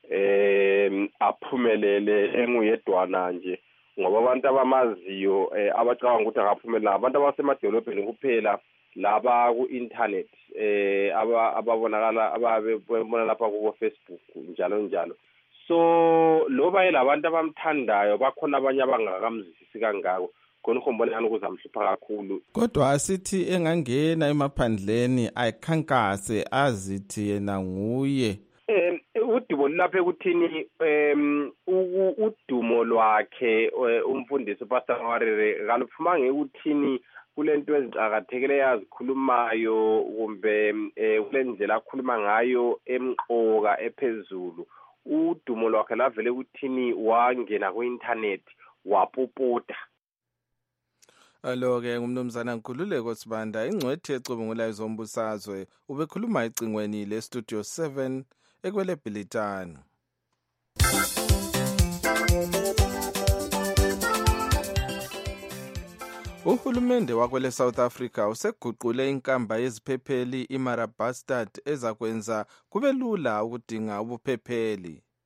aphumelele enguyedwana nje ngoba abantu abamaziyo abacabanga ukuthi angaphumelela abantu abasemadolobheni kuphela laba ku-internet ababonakala ababona lapha ku-Facebook njalo njalo. So loba yelabantu abamthandayo bakhona abanye abangakamzwisisi kangako khona uhombonana ukuzamhlupha kakhulu. Kodwa asithi engangena emaphandleni ayikhankase azithi yena nguye. Udumo lapha ekuthini udumo lwakhe umfundisi Pastor Mawarire kaluphuma ngekuthini kulento ezicakathekile yazikhulumayo kumbe kulendlela akhuluma ngayo emqoka ephezulu. Udumo lwakhe lavele ukuthini wangena ku-internet wapoputa. Alo-ke ngumnumzana Nkululeko Sibanda ingcwethi ecubungulayo zombusazwe ubekhuluma ecingweni le-Studio 7 ekwele Bhilitani. Uhulumende wakwele South Africa useguqule inkamba yeziphepheli iMarabastard ezakwenza kube lula ukudinga ubuphepheli.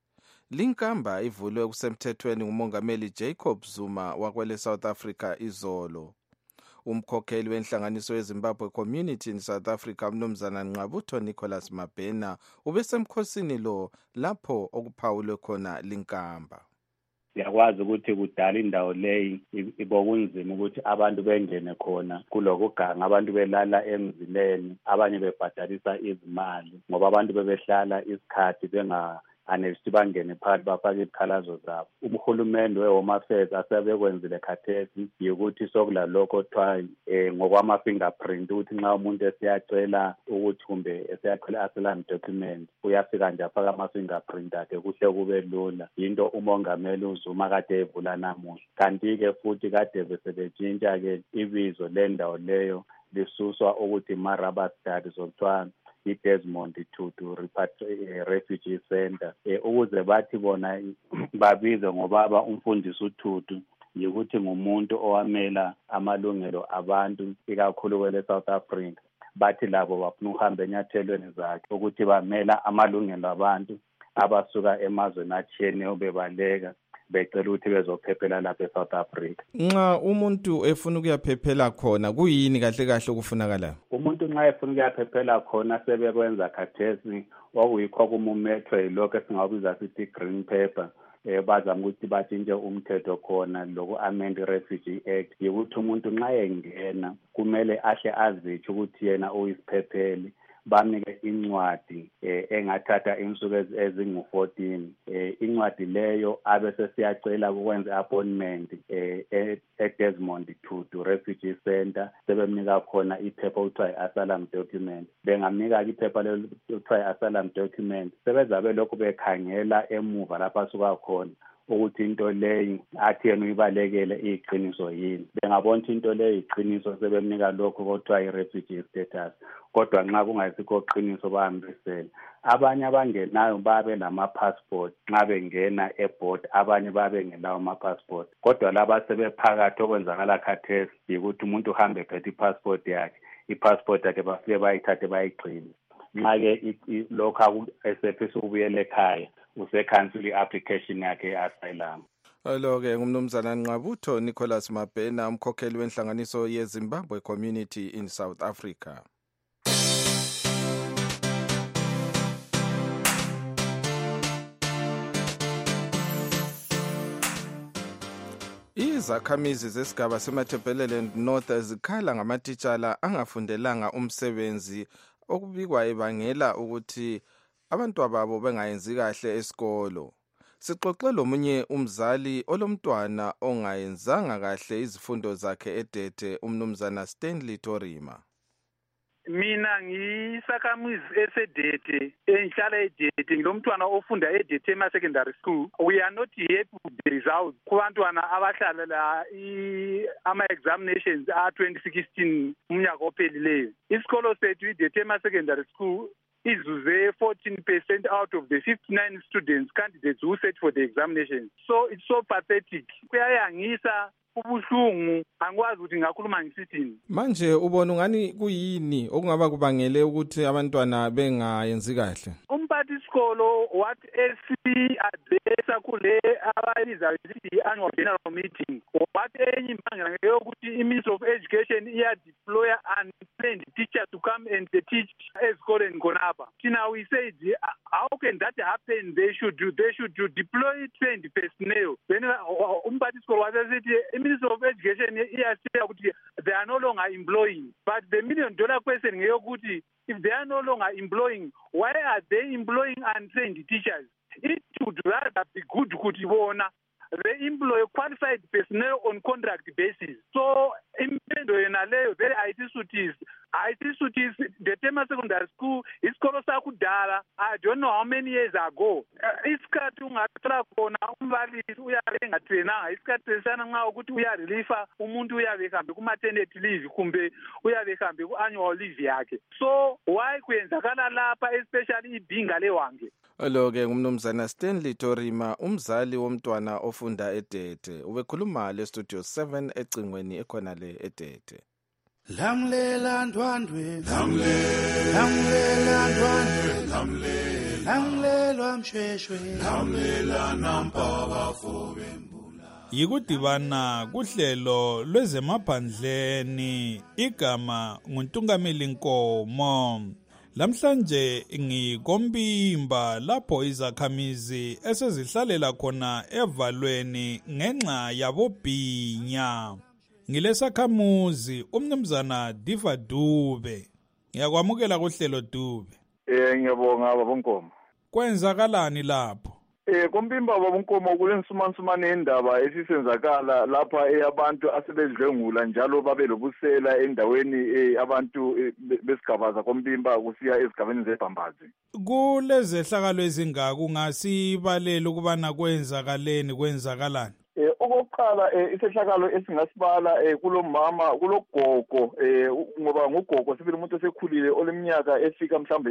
Linkamba ivulwe kusemthethweni ngumongameli Jacob Zuma wakwele South Africa izolo. Umkhokheli wenhlanganiso yeZimbabwe Community in South Africa umnumzana Nqabutho Nicholas Mabhena ubesemkhosini lo lapho okuphawulwe khona Linkamba. Siyakwazi ukuthi kudala indawo leyi ibokunzima ukuthi abantu bengene khona kulokuganga, abantu belala emzileni, abanye bebhadalisa izimali ngoba abantu bebehlala isikhathi anesithi bangene phakathi bafake izikhalazo zabo. Uhulumende we-Home Affairs asebekwenzile khathesi yikuthi sokula lokho kuthiwa ngokwama-fingerprint ukuthi nxa umuntu esiyacela ukuthi kumbe esiyacela asylum document uyafika nje afaka ama-fingerprint akhe kuhle kube lula. Yinto umongameli uZuma kade evula namuhla. Kanti-ke futhi kade besebetshintsha-ke ibizo lendawo leyo lisuswa ukuthi Maraba Studies okuthiwa i-Desmond Tutu Refugee Center ukuze bathi bona babize ngobaba umfundisi uTutu yikuthi ngumuntu owamela amalungelo abantu ikakhulu kwele South Africa. Bathi labo bafuna ukuhamba enyathelweni zakhe ukuthi bamela amalungelo abantu abasuka emazweni atshiyeneyo bebaleka becela ukuthi bezophephela lapha eSouth Africa. Nxa umuntu efuna ukuyaphephela khona kuyini kahle kahle okufunakalayo? Umuntu nxa efuna ukuyaphephela khona sebekwenza khathesi okuyikho kumumethwe yilokho esingabiza sithi green paper. Bazama ukuthi batshintshe umthetho khona loku-amend Refugee Act yikuthi umuntu nxa engena kumele ahle azitsho ukuthi yena uyisiphepheli. Bamnike incwadi engathatha insuku ezingu-14. Incwadi leyo abese siyacela ukwenza appointment eDesmond Tutu Refugee Center. Sebemnika khona iphepha okuthiwa i-asylum document. Bengamnika-ke iphepha okuthiwa i-asylum document. Sebezabe lokhu bekhangela emuva lapho asuka khona ukuthi into leyi athi yena uyibalekele iyiqiniso yini. Bengabona into leyi iqiniso sebemnika lokho okuthiwa i-refugee status. Kodwa nxa kungayisikho iqiniso bahambisela. Abanye abangenayo babe nama-passport nxa bengena e-board, abanye babe ngelawo ama-passport. Kodwa laba sebephakathi okwenzakala khathesi yikuthi umuntu uhambe phethe i-passport yakhe. I-passport yakhe bafike bayithathe bayigcine. Nxa-ke lokho esefisa ukubuyela ekhaya usekhansela i-application yakhe ye-asylum. Lo-ke ngumnumzana Nqabutho Nicholas Mabhena umkhokheli wenhlanganiso yeZimbabwe Community in South Africa. Izakhamizi zesigaba seMatabeleland North zikhala ngamatitshala angafundelanga umsebenzi okubikwa ebangela ukuthi abantwababo bengayenzi kahle esikolo. Sixoxe lomunye umzali olomntwana ongayenzanga kahle izifundo zakhe eDete, umnumzana Stanley Torima. Mina ngisakamizi esedete enhlala eDete ngilomntwana ofunda eDete secondary school. We are not happy with the results kubantwana abahlala la ama examinations a 2016 umnyaka ophelileyo. Isikolo sethu iDete secondary school izuze 14% out of the 59 students candidates who sat for the examinations. So it's so pathetic. Kuyayangisa ubuhlungu, angikwazi ukuthi ngakhuluma ngisithini. Manje ubona ungani kuyini okungaba kubangele ukuthi abantwana bengayenzi kahle? Umphathisikolo what addressa kule abayiza ukuthi annual general meeting what enye imbangela yokuthi iMinistry of Education deploy untrained teachers to come and teach ezikoleni khonapha. Now we said how can that happen? They should deploy trained personnel. Then umphathisikolo wasethi Ministry of Education iyashiya ukuthi they are no longer employing, but the $1 million question ngeyokuthi if they are no longer employing, why are they employing untrained teachers? It would rather be good ukuthi bona they employ qualified personnel on contract basis. So impendo yena leyo very IT suities the Tema Secondary School isikolo sakudala I don't know how many years ago. Isikhathi ungathola khona umbalisi uyarenga trainanga isikhathi lesana nxa ukuthi uyarelifa umuntu uyabe ehambe ku maternity leave kumbe uyabe ehambe ku annual leave yakhe. So why kwenzakala lapha especially ibhinga lewange? Lo-ke ngumnumzana Stanley Torima umzali womntwana ofunda eDete ubekhuluma le studio 7 ecingweni ekhona le eDete. Lamlela ndwandwe lamlela ndwandwe lamlela langilelwa mshweshwe lamlela nampa bafobe yikudibana kuhlelo lwezemaphandleni igama nguNtungameli Nkomo. Lamhlanje ngikombimba lapho izakhamizi esezihlalela khona evalweni ngenxa yabobhinya. Ngilesakhamuzi umnumzana Diva Dube. Ngiyakwamukela kuhlelo Dube. Ngiyabonga baba Nkomo. Kwenzakalani lapho? Kombimba baba Nkomo kulensumansumane indaba esisenzakala lapha abantu asebedlengula njalo babe lobusela endaweni abantu besigaba Kombimba kusiya ezigabeni zeBhambazi. Kulezehlakalo ezingaka ungasibalela ukubana kwenzakalani? Okokuqala isehlakalo esingasibala kulomama kulogogo ngoba ngogogo sibili umuntu osekhulile oleminyaka efika mhlambe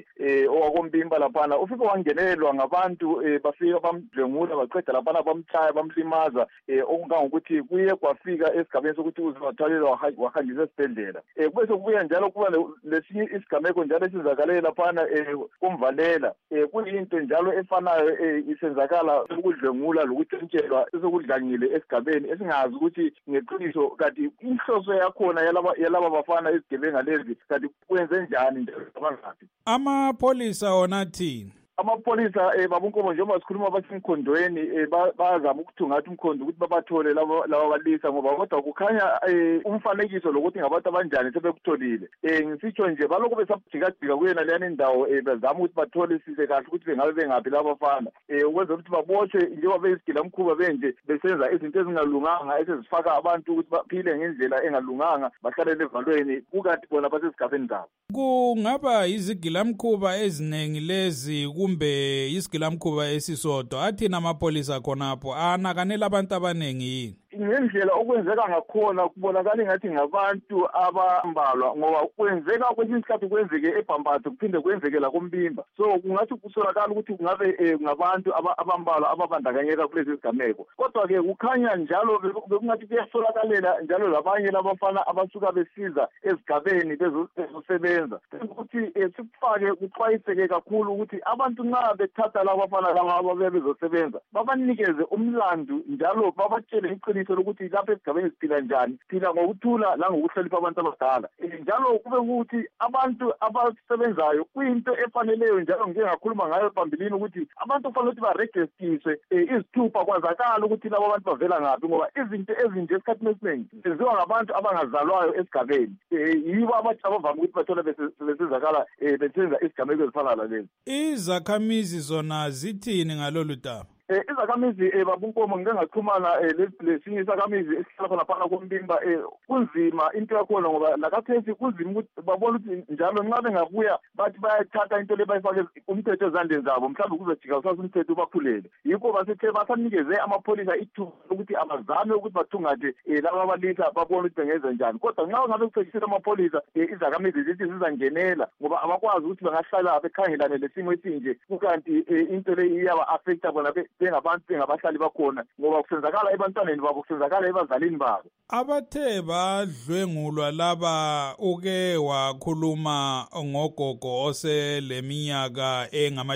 80 owakombimba laphana ufike wangenelwa ngabantu bafika bamdlengula baqeda laphana bamchaya bamlimaza okungangokuthi kuye kwafika esigabeni sokuthi uziwathwalelwa wahanjiswa esibhedlela kube sokubuya njalo kuba lesinye isigameko njalo esizakale laphana kumvalela kuyinto njalo efanayo isenzakala ukudlengula lokutshentshelwa sokudlangile esigabeni esingazi ukuthi ngeqiniso kanti inhloso yakhona yalaba bafana ezigebenga lezi kanti kwenze njani nje abangazi. Amapholisa wona thini? Amapholisa baba Nkomo njengoba sikhuluma basemkhondweni bazama ukuthungatha umkhondo ukuthi babathole laba balisa ngoba kodwa kukhanya umfanekiso lokuthi ngabantu abanjani sebekutholile. Ngisitsho nje baloko besabhika kuyena leyana indawo bazama ukuthi bathole sise kahle ukuthi bengabe bengaphi laba bafana ukwenza ukuthi baboshwe njengoba beyisigila mkhuba benje besenza izinto ezingalunganga esezifaka abantu ukuthi baphile ngendlela engalunganga bahlalele evalweni kukanti bona basesigabeni zabo. Kungaba izigilamkhuba eziningi lezi kumbe isigilamkhuba esisodwa athina amapholisa khonapho anakanela abantu abaningi yini? Ngendlela okwenzeka ngakhona kubonakala ngathi ngabantu abambalwa ngoba kwenzeka kwesinye isikhathi kwenzeke eBhambazi kuphinde kwenzeke la Kombimba so kungathi kusolakala ukuthi kungabe ngabantu abambalwa ababandakanyeka kulezi zigameko kodwa ke kukhanya njalo bekungathi kuyasolakalela njalo labanye labafana abasuka besiza ezigabeni bezosebenza ukuthi sikufake kuxwayiseke kakhulu ukuthi abantu nxa bethatha labafana laba bezosebenza babanikeze umlandu njalo babatshele iqiniso lokuthi lapha esigabeni siphila njani siphila ngokuthula langokuhlonipha abantu abadala njalo kube ukuthi abantu abasebenzayo kuyinto efaneleyo njalo ngike ngakhuluma ngayo phambilini ukuthi abantu kufanele ukuthi baregistiswe izithupha kwazakala ukuthi labo abantu bavela ngaphi ngoba izinto ezinje esikhathini esiningi zenziwa ngabantu abangazalwayo esigabeni yibo abavama ukuthi bathole besizakala besenza isigameko ezifana nalezi. Izakhamizi zona zithini ngalolu daba? Izakhamizi baba Nkomo ngike ngaxhumana lesinye isakhamizi esihlala khona phana Kombimba kunzima into yakhona ngoba nakathesi kunzima ukuthi babone ukuthi njalo nxa bengabuya bathi bayathatha into le bayifake umthetho ezandleni zabo mhlawumbe kuzojika usasa umthetho ubakhulele yikho basethe basanikeze amapholisa ithuba ukuthi abazame ukuthi bathungathe laba abalisa babone ukuthi bengenza njani kodwa nxa ngabe kucekisela amapholisa izakhamizi zithi zizangenela ngoba abakwazi ukuthi bangahlala bekhangelane lesimo esinje kukanti into le iyaba affecta bona bengabantu bengabahlali bakhona ngoba kusenzakala ebantwaneni babo kusenzakala ebazalini babo. Abathe badlwengulwa laba uke wakhuluma ngogogo oseleminyaka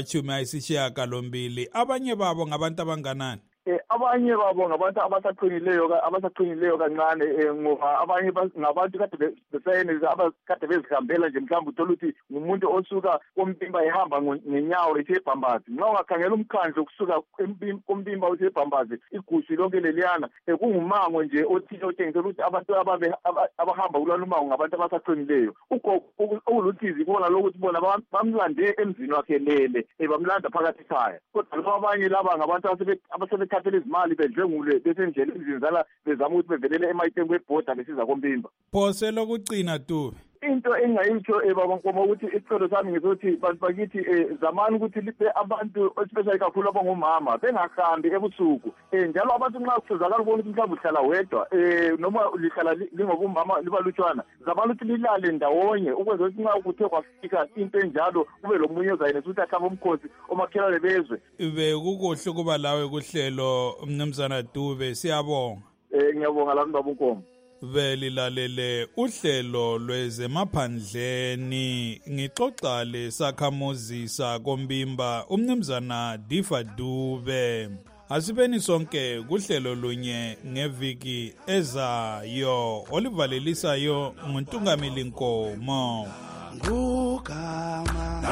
engama-80 abanye babo ngabantu abanganani? Abanye babo ngabantu abasaqinileyo kancane ngoba abanye ngabantu kade beseneza abakade bezihambela nje mhlawumbe uthola ukuthi ngumuntu osuka Kombimba ehamba ngenyawo ethe eBhambazi nxa ungakhangela umkhandlo kusuka Kombimba uthe eBhambazi igushi lonke leliyana kungumango nje othile otshengisela ukuthi abantu abahamba kulalo mango ngabantu abasaqinileyo ukuluthizi kubona lokuthi bona bamlande emzini wakhe lele bamlanda phakathi ekhaya kodwa laba abanye laba ngabantu abasebethathele izimali bedlengule besendlela izinzala bezama ukuthi bevelele emayiteni kwebhoda besiza Kombimba. Phose lokucina Dube into engayitsho baba Nkomo ukuthi isicelo sami ngizothi bantu bakithi zamani ukuthi libe abantu especially kakhulu abangomama bengahambi ebusuku njalo abantu nxa kusezakala ukubona ukuthi mhlawumbe uhlala wedwa noma lihlala lingobumama libalutshwana zamani ukuthi lilale ndawonye ukwenza ukuthi nxa kuthe kwafika into enjalo kube lomunye ozayinesa ukuthi ahlaba umkhosi omakhelwane bezwe. Bekukuhle kuba lawe kuhlelo mnumzana Dube siyabonga. Ngiyabonga lami baba Nkomo. Velilalele uhlelo lwezemaphandleni ngixoxa lesakhamuzi sakombimba umnumzana Difa Dube. Asibeni sonke kuhlelo lunye ngeviki ezayo olivalelisayo nguNtungamili Nkomo. Ngugama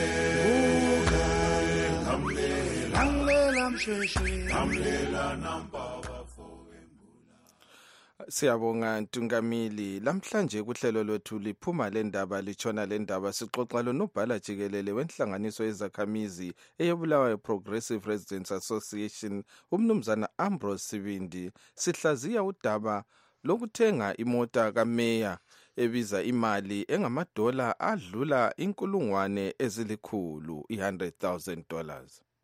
namlela mshweshwe namlela nampaba. Siyabonga Ntungamili. Lamhlanje kuhlelo lwethu liphuma lendaba litshona lendaba sixoxa lonobhala jikelele wenhlanganiso yezakhamizi eyobulawayo Progressive Residents Association umnumzana Ambrose Sibindi. Sihlaziya udaba lokuthenga imota kameya ebiza imali engamadola adlula inkulungwane ezilikhulu $100,000.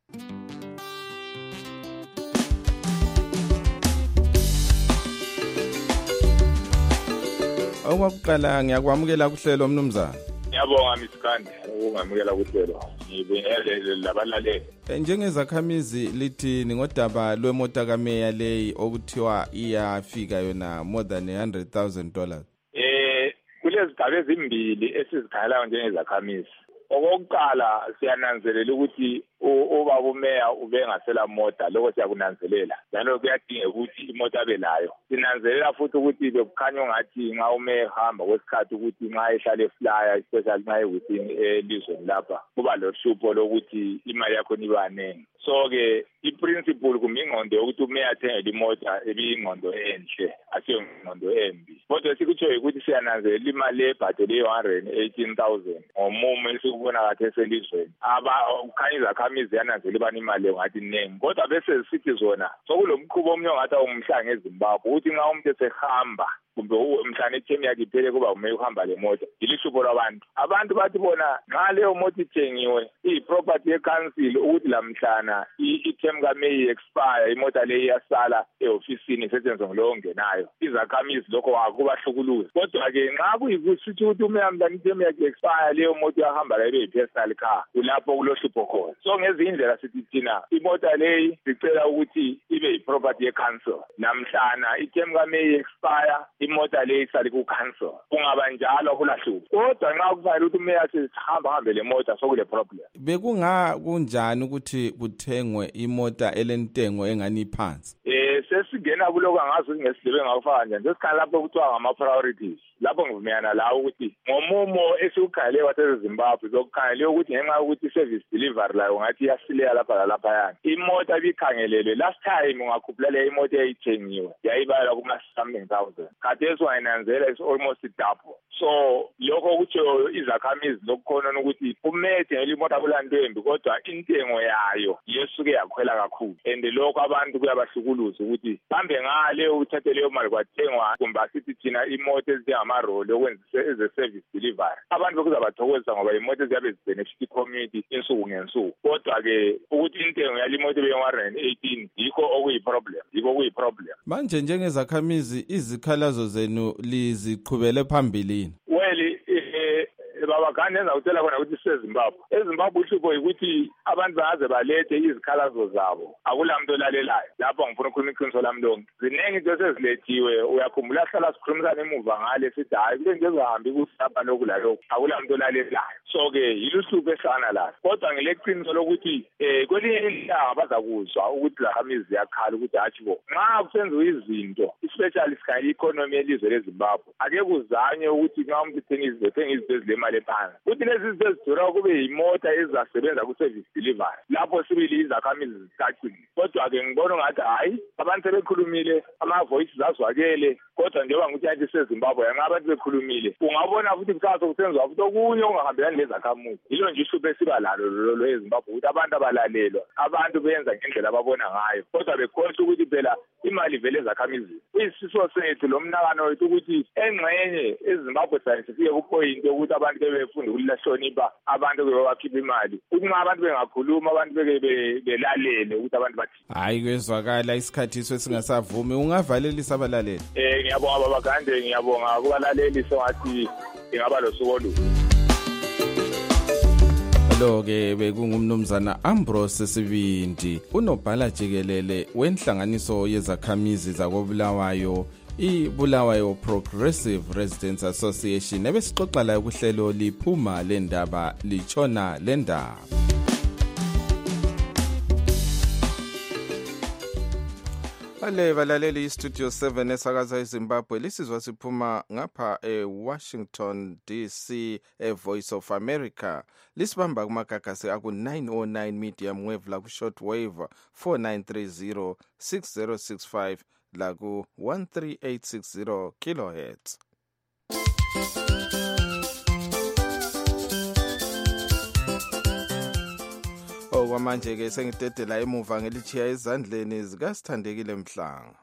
Okwakuqala ngiyakwamukela kuhlelo mnumzana. Ngiyabonga Msikandi ukungamukela kuhlelo. Ngibingelele labalaleli. Njengezakhamizi lithi ngodaba lwemota kameya leyi okuthiwa iyafika yona more than $100,000. Kulezigaba ezimbili esizikhalayo njengezakhamizi. Okokuqala siyananzelela ukuthi ubaba umeya ubengasela moto lokho siyakunanzelela njalo kuyadingeka ukuthi imoto abe layo. Sinanzelela futhi ukuthi bekukhanya ungathi nxa umeya ehamba kwesikhathi ukuthi nxa ehlala eflyer especially nxa ewithin elizweni lapha kuba lohlupho lokuthi imali yakho ibanengi. So ke iprinciple kumbe ingqondo yokuthi umeya athengele imota ebiyingqondo enhle asiyo ingqondo embi. Kodwa sikutsho ukuthi siyananzelela imali ebhadele $118,000 ngomumo esikubona kahle eselizweni. Kukhanya izakhamizi yananzelela ibani imali engathi inengi. Kodwa bese sithi zona sokulomkhubo omnye ongathi awumhlanga eZimbabwe ukuthi nxa umuntu esehamba kumbe umhlane ithemi yakhe iphele kuba umeya uhamba le moto ilishupho lwabantu. Abantu bathi bona nxa leyo moto ithengiwe iyi-property ye-council ukuthi lamhlana ithemi kameya expire imota leyi iyasala e-ofisini isetshenziswa ngulowo ongenayo. Izakhamizi lokho akubahlukuluzi. Kodwa-ke nxa kuyikusithi ukuthi umeya mhlana ithemi yakhe expire leyo moto iyahamba la ibe yi-personal car kulapho kulohlupho khona. So ngezinye indlela sithi thina imota leyi sicela ukuthi ibe yi-property ye-council. Namhlana ithemi kameya expire imota leyi isali ku-council. Kungaba njalo kulahlupho. Kodwa nxa kufanele ukuthi umeya hambe le mota sokule problem. Bekunjani ukuthi kuthengwe imota elentengo engani iphansi? Sesingena kuloko angazi ukuthi ngesidlebe ngakufaka njani. Sesikhala lapho kuthiwa ngama-priorities. Lapho ngivumelana lawo ukuthi ngomumo esiwukhangele waseZimbabwe sokukhangele ukuthi ngenxa yokuthi i-service delivery layo ngathi iyasileya lapha lalaphayana. Imota ibikhangelelwe last time ungakhuphula le imota eyayithengiwe yayibalwa kuma-something thousand. Khathesi ungayinanzela is almost double. So lokho kutsho izakhamizi lokukhona ukuthi umeya ethengele imota kulanto kodwa intengo yayo yesuke yakhwela kakhulu. And lokho abantu kuyabahlukuluza ukuthi hambe ngale uthathe leyo mali kwathengwa kumbe asithi thina imoto ezinjengamaroli okwenzisa eze-service delivery. Abantu bekuzabathokozisa ngoba imoto ziyabe zibenefit i-community insuku ngensuku. Kodwa-ke ukuthi intengo yale moto ebe-118 yikho okuyi-problem. Manje njengezakhamizi izikhalazo zenu liziqhubele phambili. Baba Gani engakutshela khona ukuthi siseZimbabwe. eZimbabwe uhlupho yikuthi abantu bangaze balethe izikhalazo zabo. Akula muntu olalelayo. Lapho ngifuna ukukhuluma iqiniso lami lonke. Ziningi into sezilethiwe uyakhumbula hlala sikhulumisana emuva ngale sithi hayi kule nto ezihambi kusapha lokhu lalokhu. Akula muntu olalelayo. So ke yiluhlupho esana laso. Kodwa ngileqiniso lokuthi kwelinye ilanga bazakuzwa ukuthi zakhamizi ziyakhala ukuthi hatshi bo. Nxa kusenziwa izinto especially sikhangela i-economy yelizwe leZimbabwe. Ake kuzanywe ukuthi nxa umuntu ethenga izinto ezilemali phansi. Kuthi lezi zinto ezidura kube yimota ezasebenza ku-service delivery. Lapho sibili izakhamizi zicacile. Kodwa-ke ngibona ngathi hayi abantu sebekhulumile ama-voices azwakele. Kodwa njengoba ngukuthi yathi seZimbabwe nxa abantu bekhulumile ungabona futhi kusasa kusenziwa futhi okunye okungahambelani lezakhamuzi. Yilo nje ihlupho esiba lalo eZimbabwe ukuthi abantu abalalelwa. Abantu benza ngendlela ababona ngayo. Kodwa bekhohlwa ukuthi phela imali vele ezakhamizi. Kuyisiso sethu lo mnakano wethu ukuthi engxenye eZimbabwe sifike kupoint yokuthi abantu befunda ukuhlonipha abantu bebakhipha imali. Ukuthi nxa abantu bengakhuluma abantu belalele ukuthi abantu bathi. Hayi kwezwakala isikhathi esingasavumi ungavalelisa abalaleli. Ngiyabonga Baba Gande, ngiyabonga kubalaleli songathi ingaba losuku oluhle. Lo-ke bekungumnumzana Ambrose Sibindi unobhala jikelele wenhlanganiso yezakhamizi zakobulawayo iBulawayo Progressive Residents Association ebesixoxa la kuhlelo liphuma lendaba lichona lendaba. Balaleli iStudio 7 esakaza eZimbabwe lisizwa siphuma ngapha eWashington DC eVoice of America lisibamba kumagagasi aku 909 medium wave la ku shortwave 4930 6065 la ku 13860 kilohertz. Okwamanje ke sengidedela emuva ngelichiya ezandleni zikaSithandekile Mhlanga.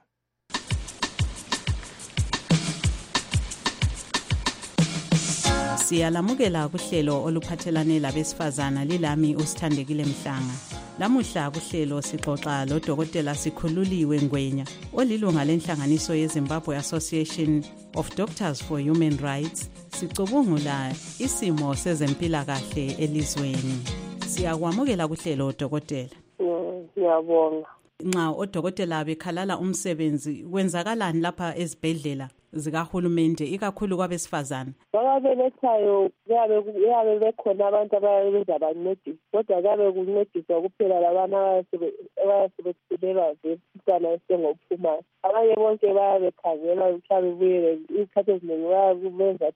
Siyalamukela kuhlelo oluphathelane labesifazana lilami uSithandekile Mhlanga. Lamuhla kuhlelo sixoxa loDokotela Sikhululiwe Ngwenya olilunga lenhlanganiso yeZimbabwe Association of Doctors for Human Rights. Sicubungula isimo sezempilakahle elizweni. Siyakwamukela kuhlelo Dokotela. Ngiyabonga. Nxa odokotela bekhalala umsebenzi kwenzakalani lapha ezibhedlela zikahulumende ikakhulu kwabesifazana? Ababelethayo kuyabe bekhona abantu abayenza bancedisa, kodwa kuyabe kuncediswa kuphela labana abasebekhulelwa umntwana esengophumayo. Abanye bonke bayabe bekhangela mhlawumbe buyele izikhathi eziningi bayabenza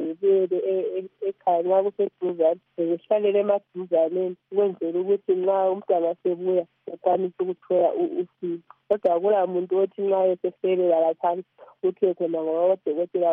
buyele ekhaya nxa kuseduzane behlalele emaduzaneni ukwenzela ukuthi nxa umntwana sebuya ekwanise ukuthola usizo. Kodwa akula muntu othi nxa esefelela laphansi kuthiwe khona ngoba odokotela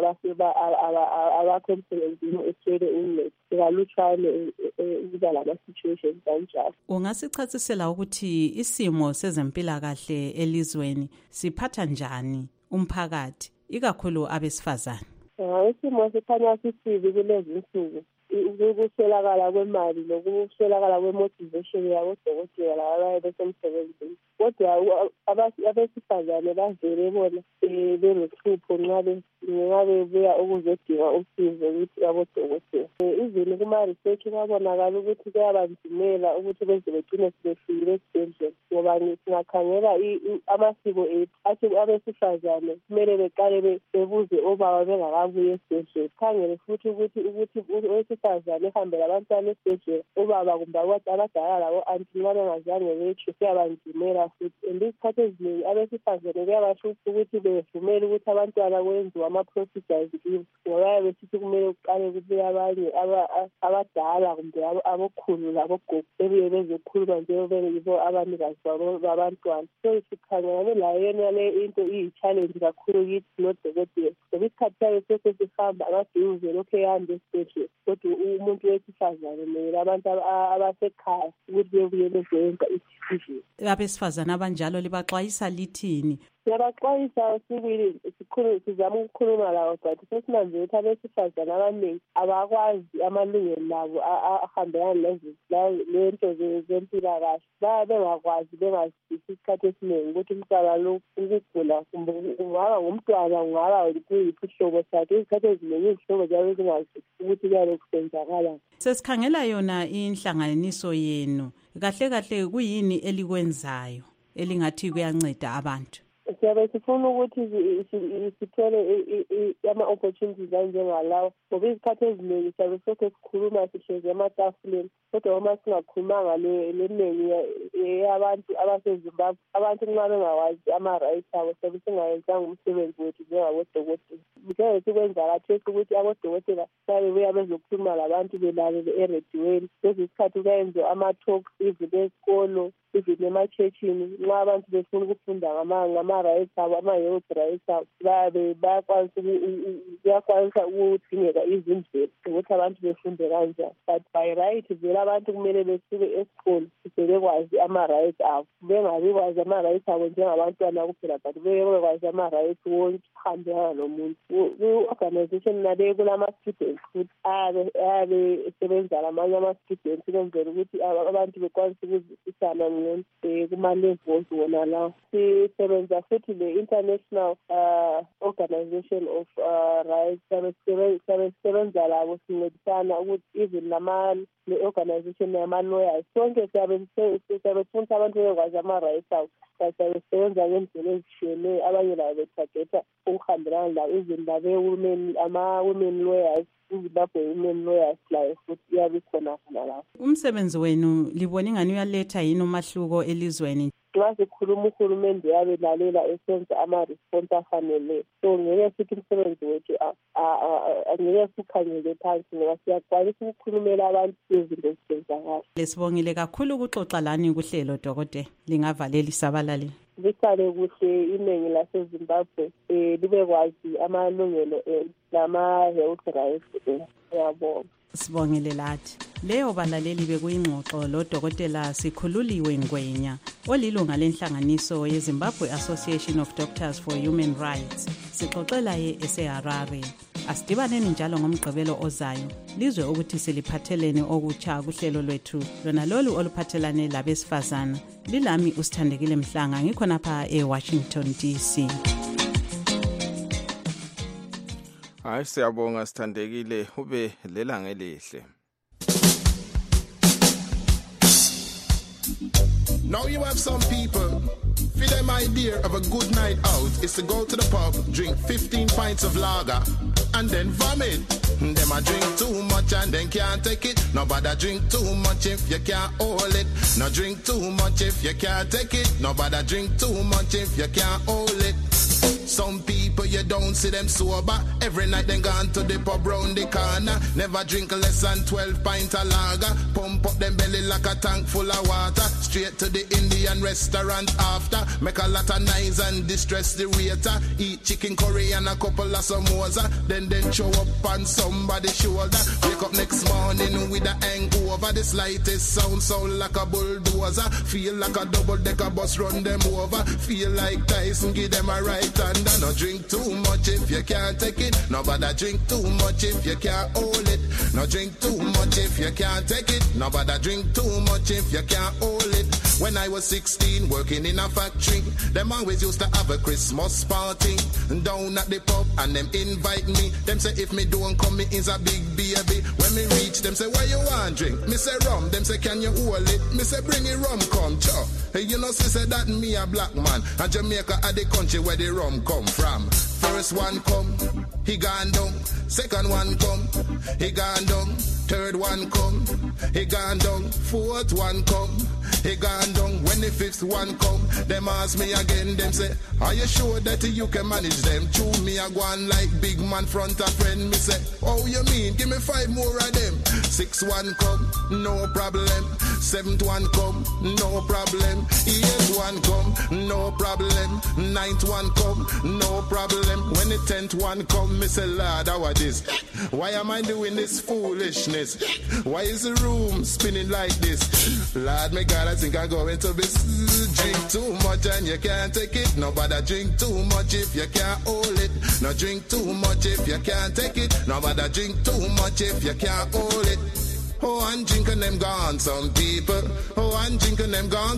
abakho emsebenzini eswele uncedo. Sikalutshwane ukuba lama-situations kanjalo. Ungasichasisela ukuthi isimo sezempilakahle elizweni siphatha njani umphakathi ikakhulu abesifazana? Isimo sikhanya sisibi kulezi insuku. Ukuswelakala kwemali lokuswelakala kwemotivation yabodokotela laba besemsebenzini. Kodwa abesifazane bavele bona belohlupho nxa bebuya ukuzodinga usizo ukuthi abodokotela. Izini kuma-research babonakala ukuthi kuyabanzimela ukuthi beze begcine sebefikile esibhedlela. Ngoba singakhangela amasiko ethu athi abesifazane kumele beqale bebuze obaba bengakabuyi esibhedlela. Khangele futhi ukuthi owesifazane ehambe labantwana esibhedlela obaba kumbe abadala labo anti nxa bengazange betsho kuyabanzimela futhi. And isikhathi eziningi abesifazane kuyabahlupha ukuthi bevumele ukuthi abantwana kwenziwe ama-procedures kibo ngoba bayabe besithi kumele kuqale kubuye abanye abadala kumbe abokhulu labogogo bebuye bezokhuluma njengoba yibo abanikazi babantwana. So sikhangelane layo yona le into iyi-challenge kakhulu kithi nodokotela ngoba isikhathi sayo sesihamba amadinguze lokhu ehamba esibhedlela kodwa umuntu wesifazane kumele abantu abasekhaya ukuthi bebuye bezoyenza i-decision. Abesifazane abanjalo libaxwayisa lithini? Siyabaxwayisa sibili sizama ukukhuluma lawo but sesinanzela ukuthi abesifazane abaningi abakwazi amalungelo labo ahambelana lento zempilakahle. Bayabe bengakwazi bengazwisisi isikhathi esiningi ukuthi umntwana lo ukugula kumbe kungaba ngumntwana kungaba kuyiphi ihlobo sakhe. Izikhathi eziningi izihlobo ziyabe zingazwisisi ukuthi kuyabe kusenzakala. Sesikhangela yona inhlanganiso yenu kahle kahle kuyini elikwenzayo elingathi kuyanceda abantu? Siyabe sifuna ukuthi sithole ama-opportunities anjengalawo ngoba izikhathi eziningi siyabe sokhe sikhuluma sihlezi ematafuleni kodwa uma singakhulumanga leningi yabantu abaseZimbabwe abantu nxa bengawazi ama-rights abo siyabe singayenzanga umsebenzi wethu njengabodokotela. Ngeke sikwenza kathesi ukuthi abodokotela bayabe beya bezokhuluma labantu belalele erediyweni. Lezi sikhathi kuyayenziwa ama-talks even esikolo even ema-churchini nxa abantu befuna ukufunda ngama-rights abo ama-health rights abo kuyakwanisa ukudingeka izindlela ukuthi abantu befunde kanjani. But by right vele abantu kumele besuke esikolo sebekwazi ama-rights abo bengabikwazi ama-rights abo njengabantwana kuphela but bebekwazi ama-rights wonke ahambelana nomuntu. Ku-organization naleyo kulama-students futhi ayabe esebenza lamanye ama-students ukwenzela ukuthi abantu bekwanise ukuzwisisana ngcono kuma-levels wona lawo. Sisebenza futhi le-international organization of rights sabesebenza labo sincedisana ukuthi even le-organization yama-lawyers sonke siyabe sifundisa abantu bekwazi ama-rights abo sabesebenza ngendlela ezishiyeneyo abanye labo bethagetha ukuhambelana labo even ama-women lawyers iZimbabwe women lawyers layo futhi iyabe khona lapho. Umsebenzi wenu libona ingani uyaletha yini umahluko elizweni? Nxa sikhuluma uhulumende uyabe lalela esenza ama-response afanele, so ngeke sithi umsebenzi wethu angeke sikhangele phansi ngoba siyakwanisa ukukhulumela abantu izinto ezisenzakala. Lesibongile kakhulu ukuxoxa lani kuhlelo dokotela, lingavalela isabalali. Lihlale kuhle iningi laseZimbabwe libe kwazi amalungelo nama-health rights. Ngiyabonga. Sibongile lathi. Leyo balaleli bekuyingxoxo lo Dr. Sikhululiwe Ngwenya olilunga lenhlanganiso yeZimbabwe Association of Doctors for Human Rights. Sixoxela eseHarare. Asidibaneni njalo ngomgqibelo ozayo. Lizwe ukuthi siliphathelene okutsha kuhlelo lwethu lona lolu oluphathelane labesifazana. Lilami uSithandekile Mhlanga ngikhona pha eWashington DC. Hayi siyabonga Sithandekile, ube lelanga elihle. Now you have some people, for them idea of a good night out is to go to the pub, drink 15 pints of lager, and then vomit. Them a drink too much and then can't take it. Nobody drink too much if you can't hold it. No drink too much if you can't take it. Nobody drink too much if you can't hold it. Some people you don't see them sober. Every night they gone to the pub round the corner. Never drink less than 12 pints of lager. Pump up them belly like a tank full of water. Straight to the Indian restaurant after. Make a lot of noise and distress the waiter. Eat chicken curry and a couple of samosa. Then show up on somebody's shoulder. Wake up next morning with a hangover. The slightest sound like a bulldozer. Feel like a double-decker bus run them over. Feel like Tyson give them a right hand. No drink too much if you can't take it. Nobody drink too much if you can't hold it. No drink too much if you can't take it. Nobody drink too much if you can't hold it. When I was 16 working in a factory, them always used to have a Christmas party down at the pub and them invite me. Them say if me don't come me is a big baby. When me reach them say why you want drink? Me say rum. Them say can you hold it? Me say bring it rum come chow. Hey, you know she say that me a black man and Jamaica are the country where the rum come from. First one come, he gone down. Second one come, he gone down. Third one come, he gone down. Fourth one come, he gone down. When the fifth one come, them ask me again. Them say, are you sure that you can manage them? Chew me a go on like big man front a friend. Me say, oh you mean? Give me 5 more of them. 6th one come, no problem. 7th one come, no problem. 8th one come, no problem. 9th one come, no problem. When the 10th one come, me say, Lord, how are this? Why am I doing this foolishness? Why is the room spinning like this? Lord, my God, I think I'm going to be drink too much and you can't take it. Nobody drink too much if you can't hold it. No drink too much if you can't take it. Nobody drink too much if you can't hold it. Oh, I'm drinking them gone, some people. Oh, I'm drinking them gone.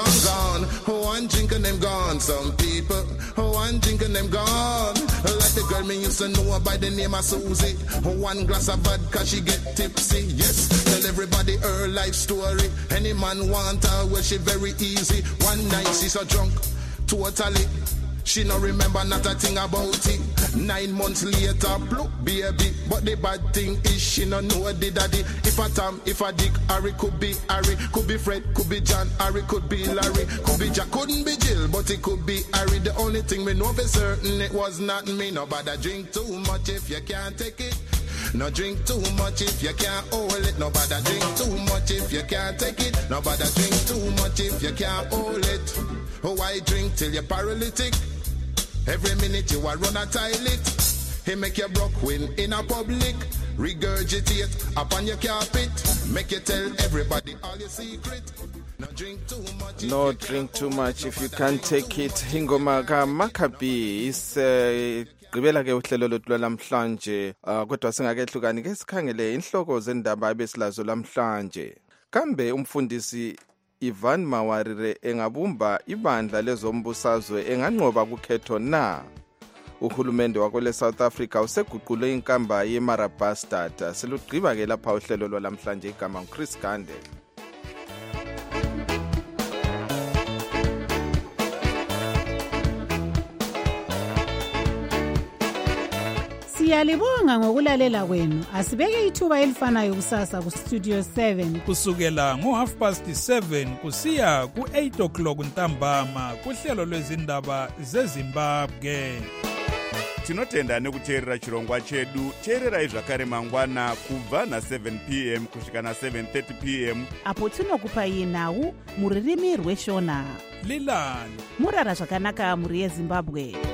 Oh, I'm drinking them gone, some people. Oh, I'm drinking them gone. Like the girl me used to know by the name of Susie. Oh, 1 glass of vodka, she get tipsy. Yes, tell everybody her life story. Any man want her, well, she very easy. One night she's so drunk, totally. She no remember not a thing about it. 9 months later, bloop, baby. But the bad thing is she no know the daddy. If a Tom, if a Dick, Harry could be Harry. Could be Fred, could be John, Harry could be Larry. Could be Jack, couldn't be Jill, but it could be Harry. The only thing we know for certain, it was not me. Nobody drink too much if you can't take it. No drink too much if you can't hold it. Nobody drink too much if you can't take it. Nobody drink too much if you can't hold it. Oh, I drink till you're paralytic. Every minute you are run a toilet. He make you broke win in a public. Regurgitate upon your carpet. Make you tell everybody all your secret. No drink too much. No drink too much if you can't take it. Ingoma ka Maccabi is gqibela ke uhlelo lothu lamhlanje kodwa singakehlukani ke sikhangele inhloko zendaba ebesilazo lamhlanje. Kambe umfundisi Ivan Mawarire engabumba ibandla lezombusazwe enganqoba kukhetho na? Uhulumende wakwele South Africa useguqule inkamba yeMarabastard. Silugqiba ke lapha uhlelo lwalamhlanje igama Chris Gande. Siyalibonga ngokulalela kwenu. Asibeke ithuba elifanayo kusasa ku Studio 7 kusukela ngo7:30 kusiya ku8:00 ntambama kuhlelo lwezindaba zeZimbabwe. Tinotenda nekuteerera chirongwa chedu. Teererai zvakare mangwana kubva na7 p.m. kusvika na7:30 p.m. apo tinokupai nhau muririmi rweshona. Lilani murara zvakanaka muri yeZimbabwe.